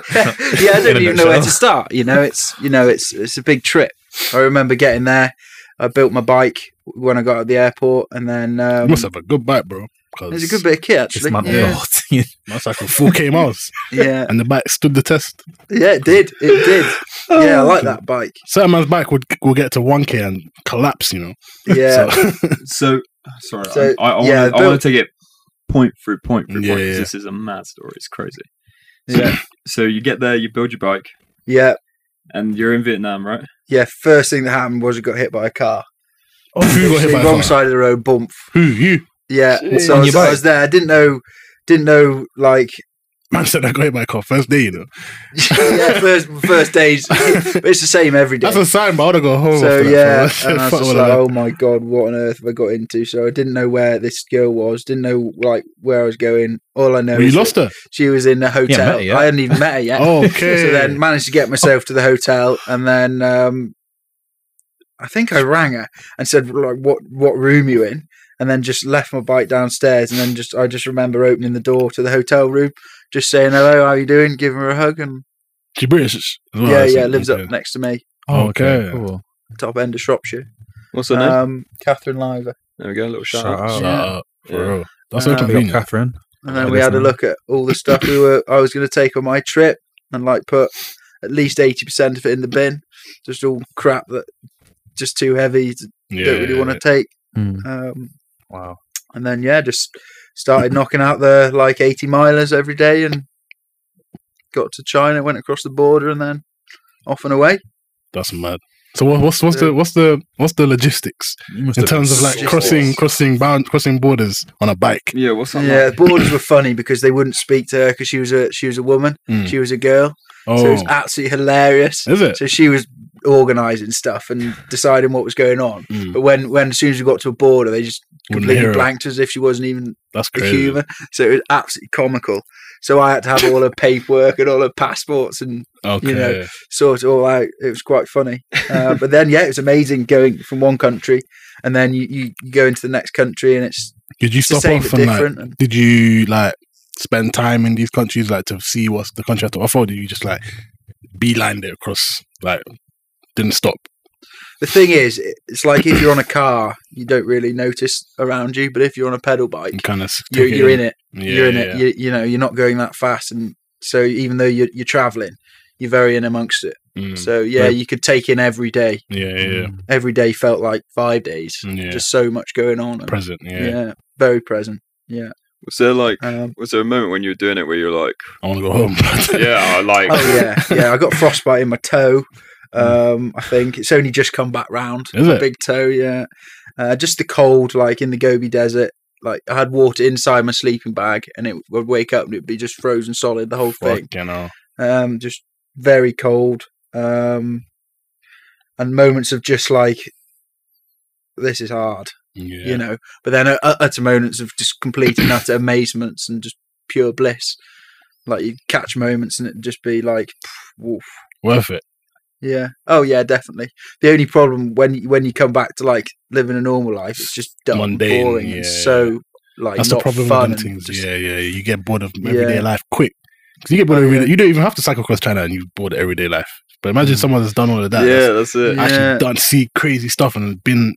I In don't a even know where to nutshell. start. It's a big trip. I remember getting there. I built my bike when I got at the airport, and then You must have a good bike, bro. there's a good bit of kit actually. Dismantle Yeah. your That's like a 4K miles, Yeah, and the bike stood the test. yeah, it did. It did. Yeah, I like that bike. Certain man's bike will get to 1K and collapse. You know. Yeah, So, So sorry, So, I yeah, want to take it point through point through Yeah, point. 'Cause yeah. This is a mad story. It's crazy. yeah, So you get there, you build your bike, yeah, and you're in Vietnam, right? yeah. First thing that happened was I got hit by a car. who got hit by a Wrong car? side of the road, bump. Who? You? Yeah, so On I your was, bike? I was there. I didn't know like Man said I got hit by a car first day. You know. yeah, first days. But it's the same every day. That's a sign, but I would have gone home. So after that, yeah, bro. and I was Fuck just all like, that. oh my god, what on earth have I got into? So I didn't know where this girl was. Didn't know like where I was going. All I know Well, you is lost that her. she was in a hotel. met her yet? I hadn't even met her yet. Oh, okay. So then managed to get myself to the hotel, and then I think I rang her and said like what room you in, and then just left my bike downstairs, and then I just remember opening the door to the hotel room, just saying hello, how you doing, giving her a hug, and She British as well. yeah, lives up next to me, Okay. Cool. top end of Shropshire. What's her name? Catherine Liver. There we go. A little shout Shout out. out. Shout out, for Yeah. real. That's Um, so Big up convenient. Catherine. And then we had a look at all the stuff I was going to take on my trip, and like put at least 80% of it in the bin. Just all crap that just too heavy. Don't really want to take. Mm. Wow. And then just started knocking out the like 80 milers every day, and got to China, went across the border, and then off and away. That's mad. So what's the logistics in terms of like crossing borders on a bike? Yeah, what's that? Yeah, like? the borders were funny because they wouldn't speak to her because she was a woman. Mm. She was a girl, so it Oh, was absolutely hilarious. is it? So she was organising stuff and deciding what was going on. Mm. But when as soon as we got to a border, they just Wouldn't completely hear her. blanked as if she wasn't even That's a crazy. human. So it was absolutely comical. So I had to have all her paperwork and all her passports and Okay. you know, sort it all out. It was quite funny. But then, it was amazing going from one country and then you go into the next country and it's Did you the stop same off but and different. like? Did you like spend time in these countries like to see what the country had to offer? Or did you just like beeline it across? Like, didn't stop. The thing is, it's like if you're on a car, you don't really notice around you. But if you're on a pedal bike, And kind of you're in it. Yeah, You're in yeah, it. You know, you're not going that fast, and so even though you're traveling, you're very in amongst it. Mm. So Right. you could take in every day. Yeah. Every day felt like 5 days. Yeah. Just so much going on. And, Present. Yeah. very present. Yeah. Was there like? Um, Was there a moment when you were doing it where you're like, I want to go home. yeah, like, oh yeah. I got frostbite in my toe. I think it's only just come back round. Is My it? big toe? Yeah. Just the cold, like in the Gobi Desert. Like I had water inside my sleeping bag, and it would wake up and it'd be just frozen solid. The whole thing. Fucking hell. Just very cold. And moments of just like, this is hard, Yeah. you know. But then utter moments of just complete and utter amazements and just pure bliss. Like you catch moments and it'd just be like, woof. Worth it. Yeah. Oh yeah, definitely. The only problem when you come back to like living a normal life, it's just dull and Mundane, boring and so like That's not the problem fun. with them and things. just- Yeah. You get bored of everyday Yeah. life quick. Because you get bored of Oh, everyday. yeah. You don't even have to cycle across China and you're bored of everyday life. But imagine someone that's done all of that. yeah, that's it. Yeah. Actually done see crazy stuff and been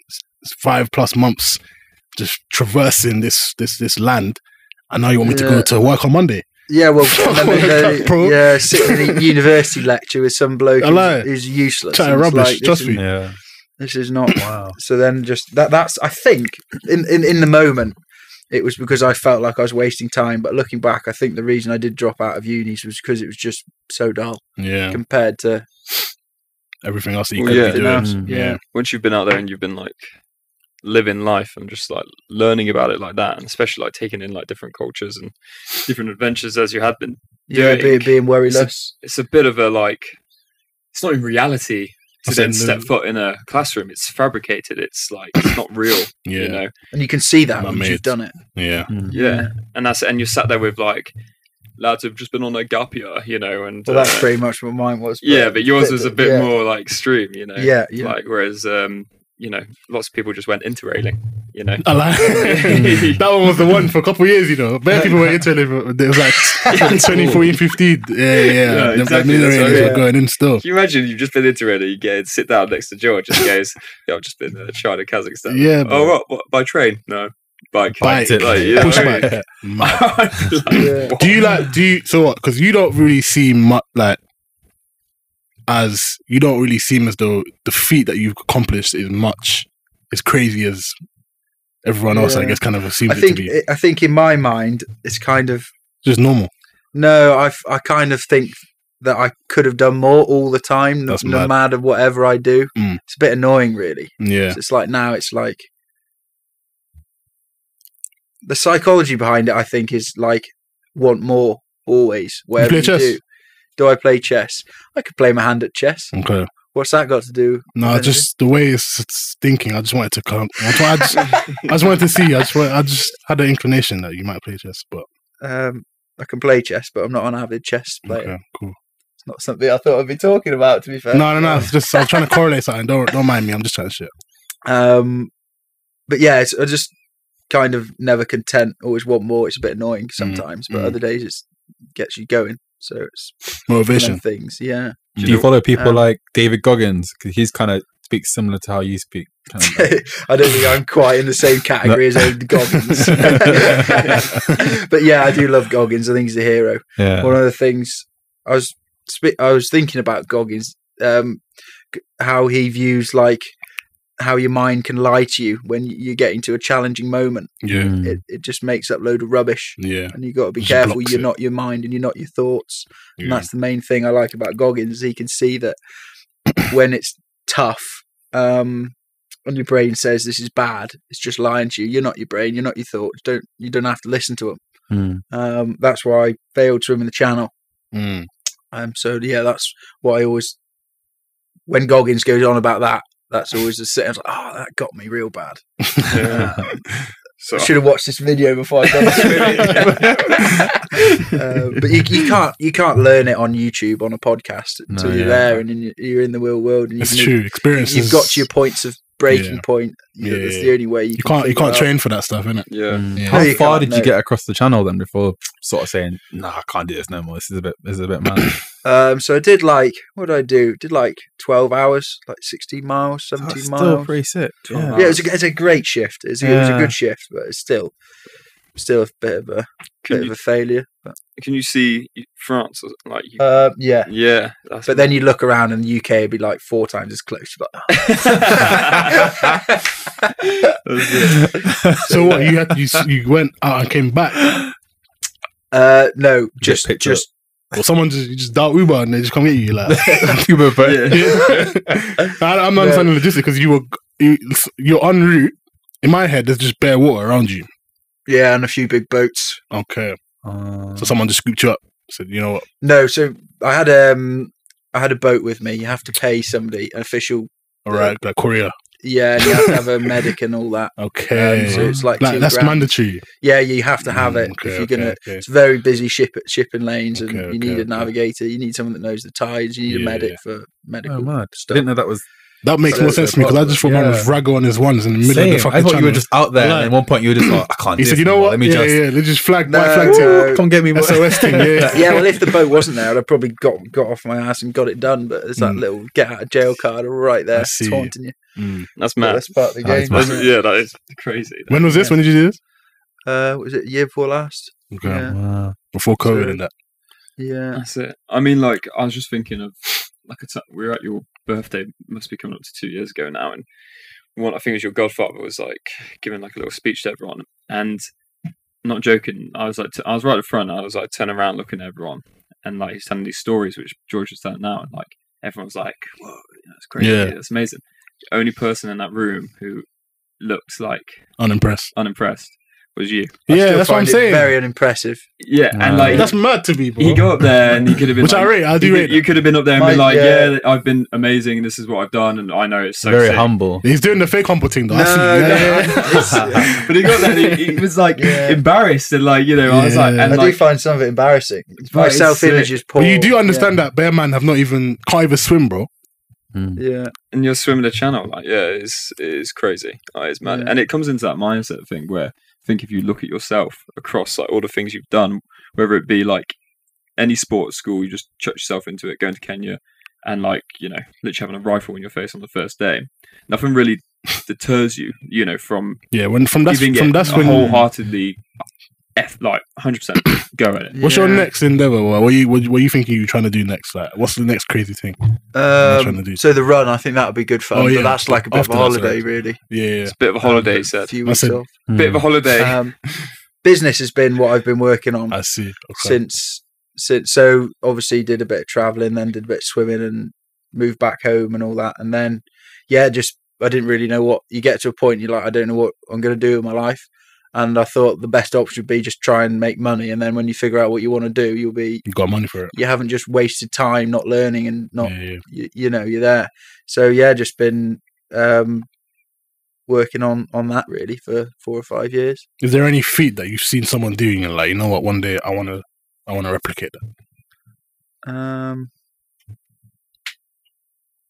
5+ months just traversing this land. And now you want me to go Yeah. to work on Monday. Yeah, well, and then Bro. yeah, sitting in a university lecture with some bloke I like who's useless. Chatting and it's rubbish, like, this trust is- me. Yeah. This is not. Wow. So then, just that's. I think in the moment, it was because I felt like I was wasting time. But looking back, I think the reason I did drop out of uni was because it was just so dull Yeah. compared to Everything else that you Well, could yeah. be doing. everything else. Yeah. Once you've been out there and you've been like living life and just like learning about it like that, and especially like taking in like different cultures and different adventures as you had been Yeah, doing, being worryless. it's a bit of a like, it's not in reality to I then said, step foot in a classroom. It's fabricated. It's like it's not real. Yeah. You know. And you can see that My once you've mates. done it. Yeah. Yeah. And you're sat there with like lads who've just been on a gap year, you know, and Well, that's pretty much what mine was. yeah, but yours was a bit yeah. more like extreme, you know. Yeah, yeah. Like whereas you know, lots of people just went interrailing, you know. I like that one was the one for a couple of years, you know. Bare people were into it. It was like 2014, 15. Yeah. Yeah, The exactly, Mineral that's what I were mean. going in still. Can you imagine you've just been interrailing, you get sit down next to George and he goes, yeah, I've just been China, Kazakhstan. Yeah, Oh, what? By train? No. Bike. Bike. Like, you know Push what I mean? back. Mad. Yeah. Do you so what? Because you don't really seem much like as you don't really seem as though the feat that you've accomplished is much as crazy as everyone else. I Yeah. guess kind of assumes I it to think be I think in my mind it's kind of just normal. no. I kind of think that I could have done more all the time, That's no mad. matter whatever I do. Mm. It's a bit annoying, really. Yeah, So it's like now it's like the psychology behind it. I think is like want more always. Wherever play you chess? do I play chess? I could play my hand at chess. okay. What's that got to do? No, with just the way it's thinking. I just wanted to come. I just wanted to see. I just had an inclination that you might play chess, but anything? I can play chess, but I'm not an avid chess player. okay, cool. It's not something I thought I'd be talking about, to be fair. No. It's just I was trying to correlate something. Don't mind me. I'm just trying to shit. But yeah, I just kind of never content. Always want more. It's a bit annoying sometimes, but other days it gets you going. So it's Motivation. things. Yeah. Do you follow people like David Goggins? Because he's kind of speaks similar to how you speak. Kind of like. I don't think I'm quite in the same category as David Goggins. But yeah, I do love Goggins. I think he's a hero. Yeah. One of the things I was thinking about Goggins, how he views like how your mind can lie to you when you get into a challenging moment. Yeah. It just makes up load of rubbish. Yeah. And you've got to be Just careful. blocks You're it. not your mind and you're not your thoughts. Yeah. And that's the main thing I like about Goggins. He can see that when it's tough, and your brain says this is bad, it's just lying to you. You're not your brain. You're not your thoughts. You don't have to listen to them. That's why I failed to him in the channel. So yeah, that's why I always, when Goggins goes on about that, that's always the sit. I was like, oh, that got me real bad. So I should have watched this video before I done this. But you can't learn it on YouTube on a podcast until you're there and you're in the real world. And It's true. Experiences. You've got to your points of breaking point. That's the only way you can't figure it out. train for that stuff, innit? yeah. How No, you far can't, did you no. get across the channel then before sort of saying, "No, I can't do this no more. This is a bit mad." So I did what did I do? Did 12 hours, 16 miles, 17 That's miles. still pretty sick. Yeah. Yeah, it's a great shift. It was a good shift, but it's still a bit of a failure. But, Can you see France? Like, yeah. yeah. That's But then you look around and the UK would be 4 times as close. You're like, So what you went out and came back, no, Just picture just or someone just dial Uber and they just come get you like. Uber, but I'm not understanding the logistics because you're en route. In my head, there's just bare water around you. yeah, and a few big boats. Okay, so someone just scooped you up. Said, you know what? No, so I had a boat with me. You have to pay somebody, an official. All right, like Korea. Yeah, and you have to have a medic and all that. Okay, So it's like that's £2,000. mandatory. Yeah, you have to have it Okay, if you're gonna. okay. It's very busy shipping lanes, and Okay, you need okay, a navigator. You need someone that knows the tides. You need a Yeah, medic yeah. for medical oh, mad. I stuff. didn't know that was. That makes So more sense to me because I just thought man was Rago on his ones in the middle of Same. the fucking I thought channel. you were just out there, Like- and at one point you were just like, "I can't." He do said, this "You know anymore. what? Let me yeah, just they just flag No, to come get me." SOS thing." Yeah, Yeah, well, if the boat wasn't there, I'd have probably got off my ass and got it done. But there's that little get out of jail card right there, I see. taunting you. That's But mad. that's part of the That's game. mad. Isn't it? Yeah, that is crazy. When was this? When did you do this? Was it year before last? Okay. Yeah. Wow. Before COVID So- and that. Yeah. That's it. I mean, I was just thinking of we were at your birthday, must be coming up to 2 years ago now, and one I think it was your godfather was giving a little speech to everyone, and not joking, I was I was right at the front, I was turning around looking at everyone, and he's telling these stories which George is telling now, and everyone was like, "Whoa, it's crazy, Yeah. that's amazing." The only person in that room who looked Unimpressed. unimpressed was you. I Yeah, still that's what I'm find it saying. Very unimpressive. Yeah, and Wow. That's mad to me, bro. he got up there and he could have been Which I rate. I do rate. you could have been up there and been My- like, yeah. yeah, I've been amazing. This is what I've done, and I know it's so Very sick. humble. He's doing the fake humble thing though. I see. No, Yeah. But he got there, and he was Yeah. embarrassed, and I was like, Yeah. and I do find some of it embarrassing. My Right, it's self-image sick. is poor. But you do understand that bear man can't even swim, bro. Yeah. and you're swimming the channel, it's crazy. It's mad, Yeah. and it comes into that mindset thing where I think if you look at yourself across all the things you've done, whether it be any sport at school, you just chuck yourself into it, going to Kenya, and literally having a rifle in your face on the first day, nothing really deters you, from Yeah, from that's giving it when. wholeheartedly 100% go at it. What's your Yeah. next endeavor? What are you thinking you're trying to do next? What's the next crazy thing? trying to do? So the run, I think that would be good fun. Oh, yeah. But that's like a bit After of a that's holiday, right. really. Yeah, It's a bit of a holiday, he A said. few I weeks said- off. Bit of a holiday. Business has been what I've been working on I see. Okay. since. So obviously did a bit of traveling, then did a bit of swimming, and moved back home and all that. And then, I didn't really know what. You get to a point you're like, I don't know what I'm going to do with my life. And I thought the best option would be just try and make money. And then when you figure out what you want to do, You got money for it. you haven't just wasted time not learning and not Yeah. you're there. So just been working on that really for 4 or 5 years. Is there any feat that you've seen someone doing and you know what? One day I want to replicate that.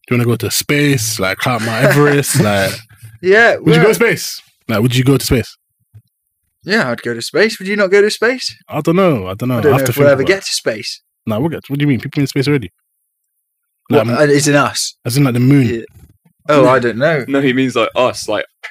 you want to go to space, like climb Mount Everest? Like, Yeah. would you go to space? Like, would you go to space? Yeah, I'd go to space. Would you not go to space? I don't know. I don't I know have to if we'll think ever about get it. to space. Nah, we'll get. What do you mean? People in space already? Like, What, as in us? as in like the moon. Yeah. Oh, I don't know. No, he means like us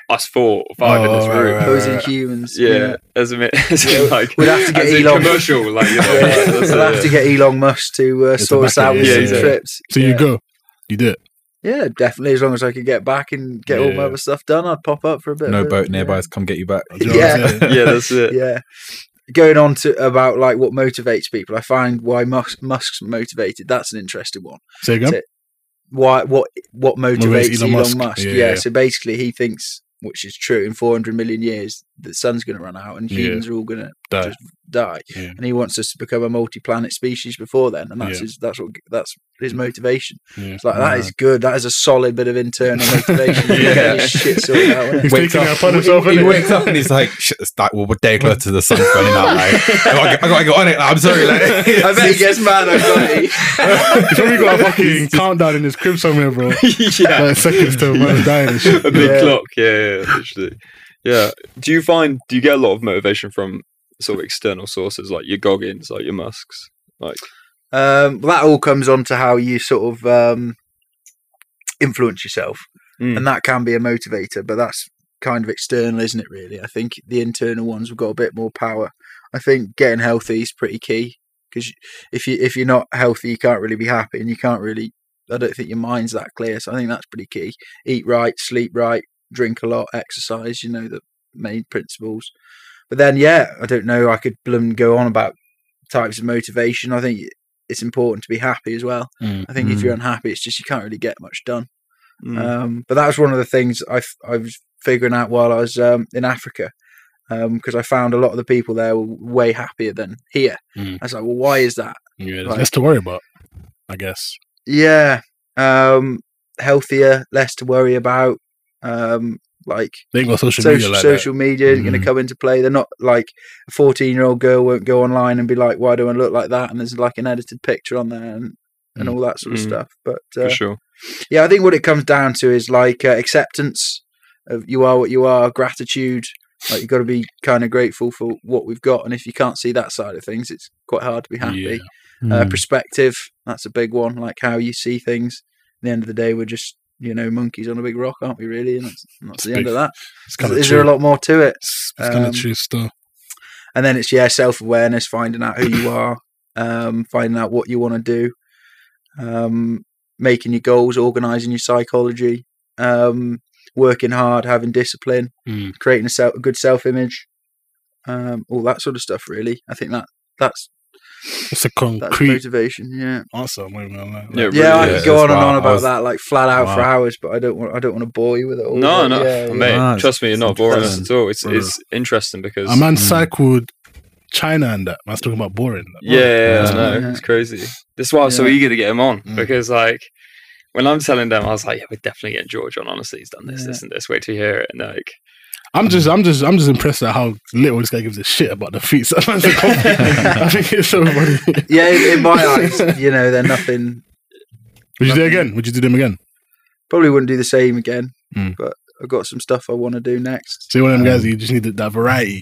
4 or 5 in this Oh, room. right, Those are humans. Yeah, as in like We'd have to get as in Elon. commercial, like Yeah, that's we'll it, have to get Elon Musk to sort us back out it, with yeah, some yeah. trips. So yeah. you go. You do it. Yeah, definitely. As long as I could get back and get all my Yeah. other stuff done, I'd pop up for a bit. No of it. boat nearby to come get you back. Do you know what I'm Yeah. saying? yeah, that's it. Yeah. Going on to about like what motivates people, I find why Musk's motivated. That's an interesting one. Say again. So- Why what motivates Elon Elon Musk. Musk? Yeah, Yeah, yeah. So basically, he thinks, which is true, in 400 million years, the sun's going to run out and Yeah. humans are all going to Die. just die. Yeah. And he wants us to become a multi-planet species before then, and Yeah. that's his motivation. Yeah. It's like that is good. That is a solid bit of internal motivation. Yeah. You get his shit sorted out. innit? He's Wakes taking up- it upon himself. He innit? wakes up and he's like, "Shit, it's like, well, we're day close to the sun's running out. Like, I gotta get on it. Like, I'm sorry." Like, I bet he gets mad. I've got it. He's probably got a fucking countdown in his crib somewhere, bro. yeah, Like seconds till man's dying and shit. a big Yeah. clock. Yeah, literally. Yeah. Do you get a lot of motivation from sort of external sources like your Goggins, like your Musks? Like, That all comes on to how you sort of influence yourself, Mm. and that can be a motivator. But that's kind of external, isn't it? Really, I think the internal ones have got a bit more power. I think getting healthy is pretty key, because if you're not healthy, you can't really be happy, and you can't really. I don't think your mind's that clear, so I think that's pretty key. Eat right, sleep right, drink a lot, exercise. You know, the main principles. But then, yeah, I don't know. I could go on about types of motivation. I think it's important to be happy as well. Mm. I think if you're unhappy, it's just you can't really get much done. Mm. But that was one of the things I was figuring out while I was in Africa, because I found a lot of the people there were way happier than here. Mm. I was like, well, why is that? Yeah, there's Like- less to worry about, I guess. Yeah, healthier, less to worry about. Like They ain't got social media like social media is going to Mhm. come into play. They're not like a 14-year-old girl won't go online and be like, why do I look like that? And there's like an edited picture on there and Mm. all that sort of Mm. stuff. But For sure. yeah, I think what it comes down to is like acceptance of you are what you are, gratitude. Like you've got to be kind of grateful for what we've got, and if you can't see that side of things, it's quite hard to be that. happy. Yeah. Perspective, that's a big one. Like how you see things. At the end of the day, we're just monkeys on a big rock, aren't we? Really, and that's It's the end big. of that. It's kind of Is true. there a lot more to it? It's kind of true still. And then it's self-awareness, finding out who you are, finding out what you want to do, making your goals, organizing your psychology, working hard, having discipline, Mm. creating a good self-image, all that sort of stuff. Really, I think that's It's a that's concrete motivation. Yeah, answer. I'm waiting on that. Yeah, Like, really I is. could go on and Wow, on I about was- that, like flat out for Wow. hours, but I don't want to bore you with it all. No, but no, yeah, mate. Ah, it's- Trust me, you're not boring us it's at all. It's brother. it's interesting because a man cycled China and that. Man's talking about boring. yeah, Yeah. I know Yeah. it's crazy. This is why I was so Yeah. eager to get him on Mm. because like when I'm telling them, I was like, yeah, we're definitely getting George on. Honestly, he's done this, Yeah. this, and this. Wait till you hear it. And like, I'm just impressed at how little this guy gives a shit about the feet. I think it's so funny. yeah. In my eyes, they're nothing. Would you do it again? Would you do them again? Probably wouldn't do the same again, Mm. but I've got some stuff I want to do next. So you're one of them guys that you just need that variety.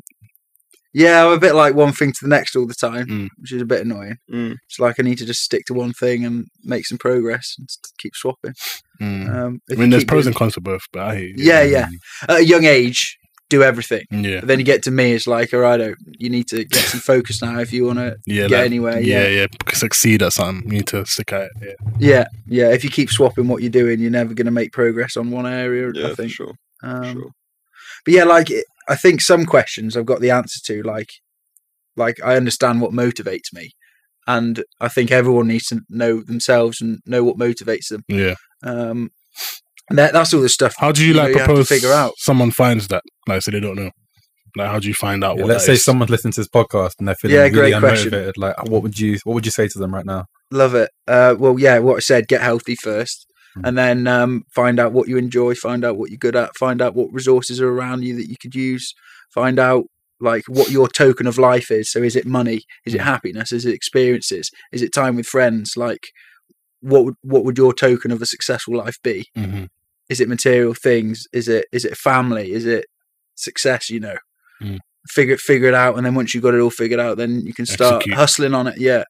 Yeah, I'm a bit like one thing to the next all the time, Mm. which is a bit annoying. mm, It's like I need to just stick to one thing and make some progress and keep swapping. Mm. If I you mean, there's keep pros doing- and cons for both, but I hate Yeah. At a young age, do everything. Yeah. But then you get to me, it's like, all right, you need to get some focus now if you want to Yeah, get like, anywhere. yeah. Succeed at something. You need to stick at it. Yeah. If you keep swapping what you're doing, you're never going to make progress on one area, yeah, I for think. sure. But yeah, I think some questions I've got the answer to. Like I understand what motivates me, and I think everyone needs to know themselves and know what motivates them. Yeah. That's all the stuff. How do you like you have to propose figure out. someone finds that? Like, so they don't know. Like, how do you find out Yeah, what let's that say is? someone's listening to this podcast and they're feeling Yeah, really great question. unmotivated. Like, what would you say to them right now? Love it. Well, yeah, what I said, get healthy first, Mm. and then find out what you enjoy, find out what you're good at, find out what resources are around you that you could use, find out like what your token of life is. So is it money? Is it happiness? Is it experiences? Is it time with friends? Like what would your token of a successful life be? Mhm. Is it material things? Is it family? Is it success? You know, Mm. figure it out, and then once you've got it all figured out, then you can start Execute. hustling on it. Yeah,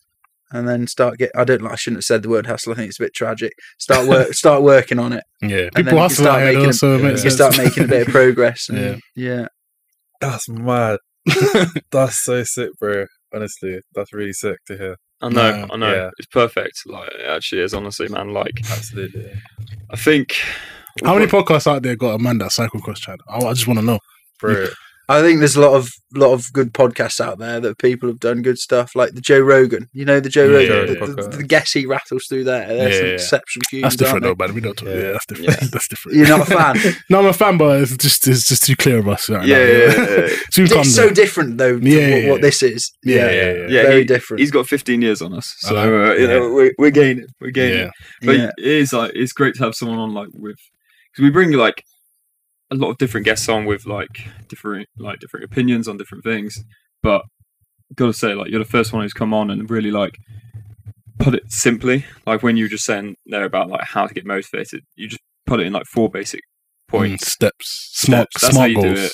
and then I shouldn't have said the word hustle. I think it's a bit tragic. Start working on it. Yeah, And then people you can hustle start out here, making though, so it You makes can sense. start making a bit of progress. And, Yeah. yeah. That's mad. That's so sick, bro. Honestly, that's really sick to hear. I know, Yeah. I know. Yeah. It's perfect. Like it actually is, honestly, man. Like Absolutely. I think. How many podcasts out there got a man that cycle cross China? I just want to know. Bro. I think there's a lot of good podcasts out there that people have done good stuff, like the Joe Rogan. You know the Joe Yeah, Rogan, yeah, the guess he rattles through there. There's some Yeah. exceptional humans. That's different though, aren't man. We don't talk. Yeah. Yeah, that's different. Yeah. That's different. they? You're not a fan. No, I'm a fan, but it's just too clear of us. Right Yeah, now. yeah. Soon come It's there. so different though. To Yeah, what this is. Yeah. Yeah, Very different. He's got 15 years on us, so know. you know we're gaining. We're gaining. Yeah. But Yeah. it is like it's great to have someone on like with because we bring like a lot of different guests on with like different opinions on different things. But gotta say, like you're the first one who's come on and really like put it simply. Like when you were just saying there about like how to get motivated, you just put it in like 4 basic points. Steps. Smart That's how you do goals.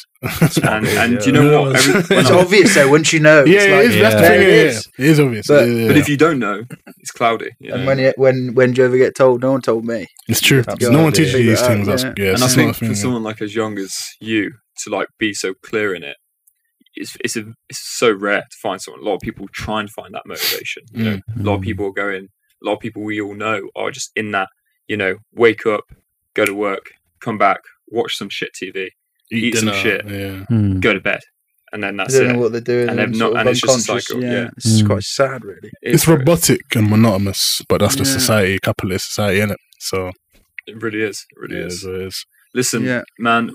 And do you know what? It's obvious though once you know. Yeah, it's it like, is. That's the there thing. it Yeah, is. it is obvious. But- Yeah. But if you don't know, it's cloudy. You know? And when do you ever get told? No one told me. it's true. have to No go one and teaches you figure these it out, things. That's, yeah. yeah, And I it's think not a thing, for yeah. someone like as young as you to like be so clear in it, it's so rare to find someone. A lot of people try and find that motivation. You know, a lot of people are going. A lot of people we all know are just in that. You know, wake up, go to work, come back, watch some shit TV, eat some dinner, shit. Yeah. go to bed, and then I that's don't it. know what they're doing. And they've sort not- of and it's just a unconscious, cycle, yeah. It's quite sad, really. It's robotic and monotonous, but that's the Yeah. society, capitalist society, innit? So It really is. It really it is. is what it is. Listen, Yeah. man,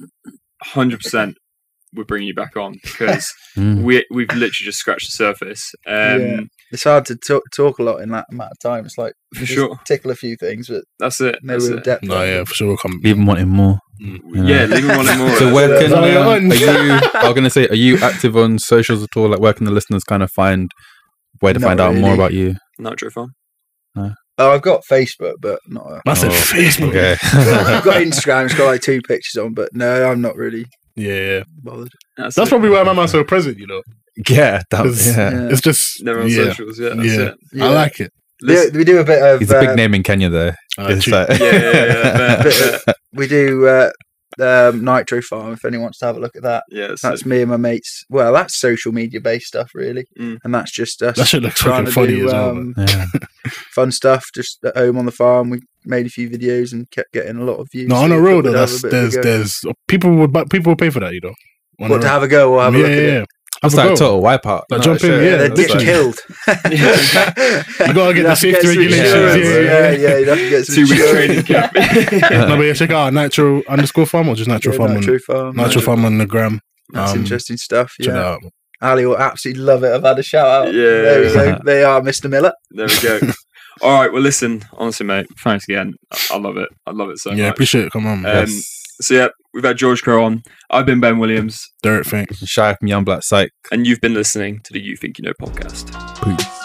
100%. We're bringing you back on because Mm. we've literally just scratched the surface. Yeah. It's hard to talk a lot in that amount of time. It's like For just sure. tickle a few things, but That's it. no That's real it. depth. No, yeah, for sure we'll come. Even wanting more. Yeah, leave them on more. So where That's can it. are you? I was gonna say, are you active on socials at all? Like, where can the listeners kind of find where to Not find out more really. about you? Nitro Farm. Oh, I've got Facebook, but not. I said Oh, Facebook. Okay. I've got Instagram. It's got like 2 pictures on, but no, I'm not really Yeah. bothered. That's That's it. probably why my man's so present, you know. yeah, that, 'Cause yeah. Yeah. It's just Never on yeah, socials. Yeah, that's yeah. it. Yeah. I like it. Listen, We do a bit of. He's a big name in Kenya, though. It's True. like- yeah. bit of- we do Nitro Farm. If anyone wants to have a look at that, Yeah, it's that's me and my mates. Well, that's social media based stuff, really, Mm. and that's just us That shit looks trying fucking to funny do as well. man. yeah. fun stuff just at home on the farm. We made a few videos and kept getting a lot of views. No, on so a we real thought though, we'd have a bit of a go. there's people would pay for that, you know. On What, a to real. have a go or have a yeah, look at yeah, it? yeah. It's Have a like go. total wipeout. Like, jump in, sure. yeah, Yeah, they'd that's get right. killed. You gotta get You'd the have to safety get some regulations. insurance, Yeah, yeah, you'd have to get some 2 week insurance. training camp. No, but yeah, check out Nitro_Farm or just Nitro Yeah, Farm. Nitro Farm. Nitro Farm on the gram. That's interesting stuff. Check it Yeah, out. Ali will absolutely love it. I've had a shout out. Yeah. There we go. They are Mr. Miller. There we go. All right. Well, listen. Honestly, mate. Thanks again. I love it. I love it so Yeah, much. appreciate it. Come on, man. So yeah, we've had George Crow on. I've been Ben Williams, Derek, thanks. Shy from Young Black Psych. and you've been listening to the You Think You Know podcast. Peace.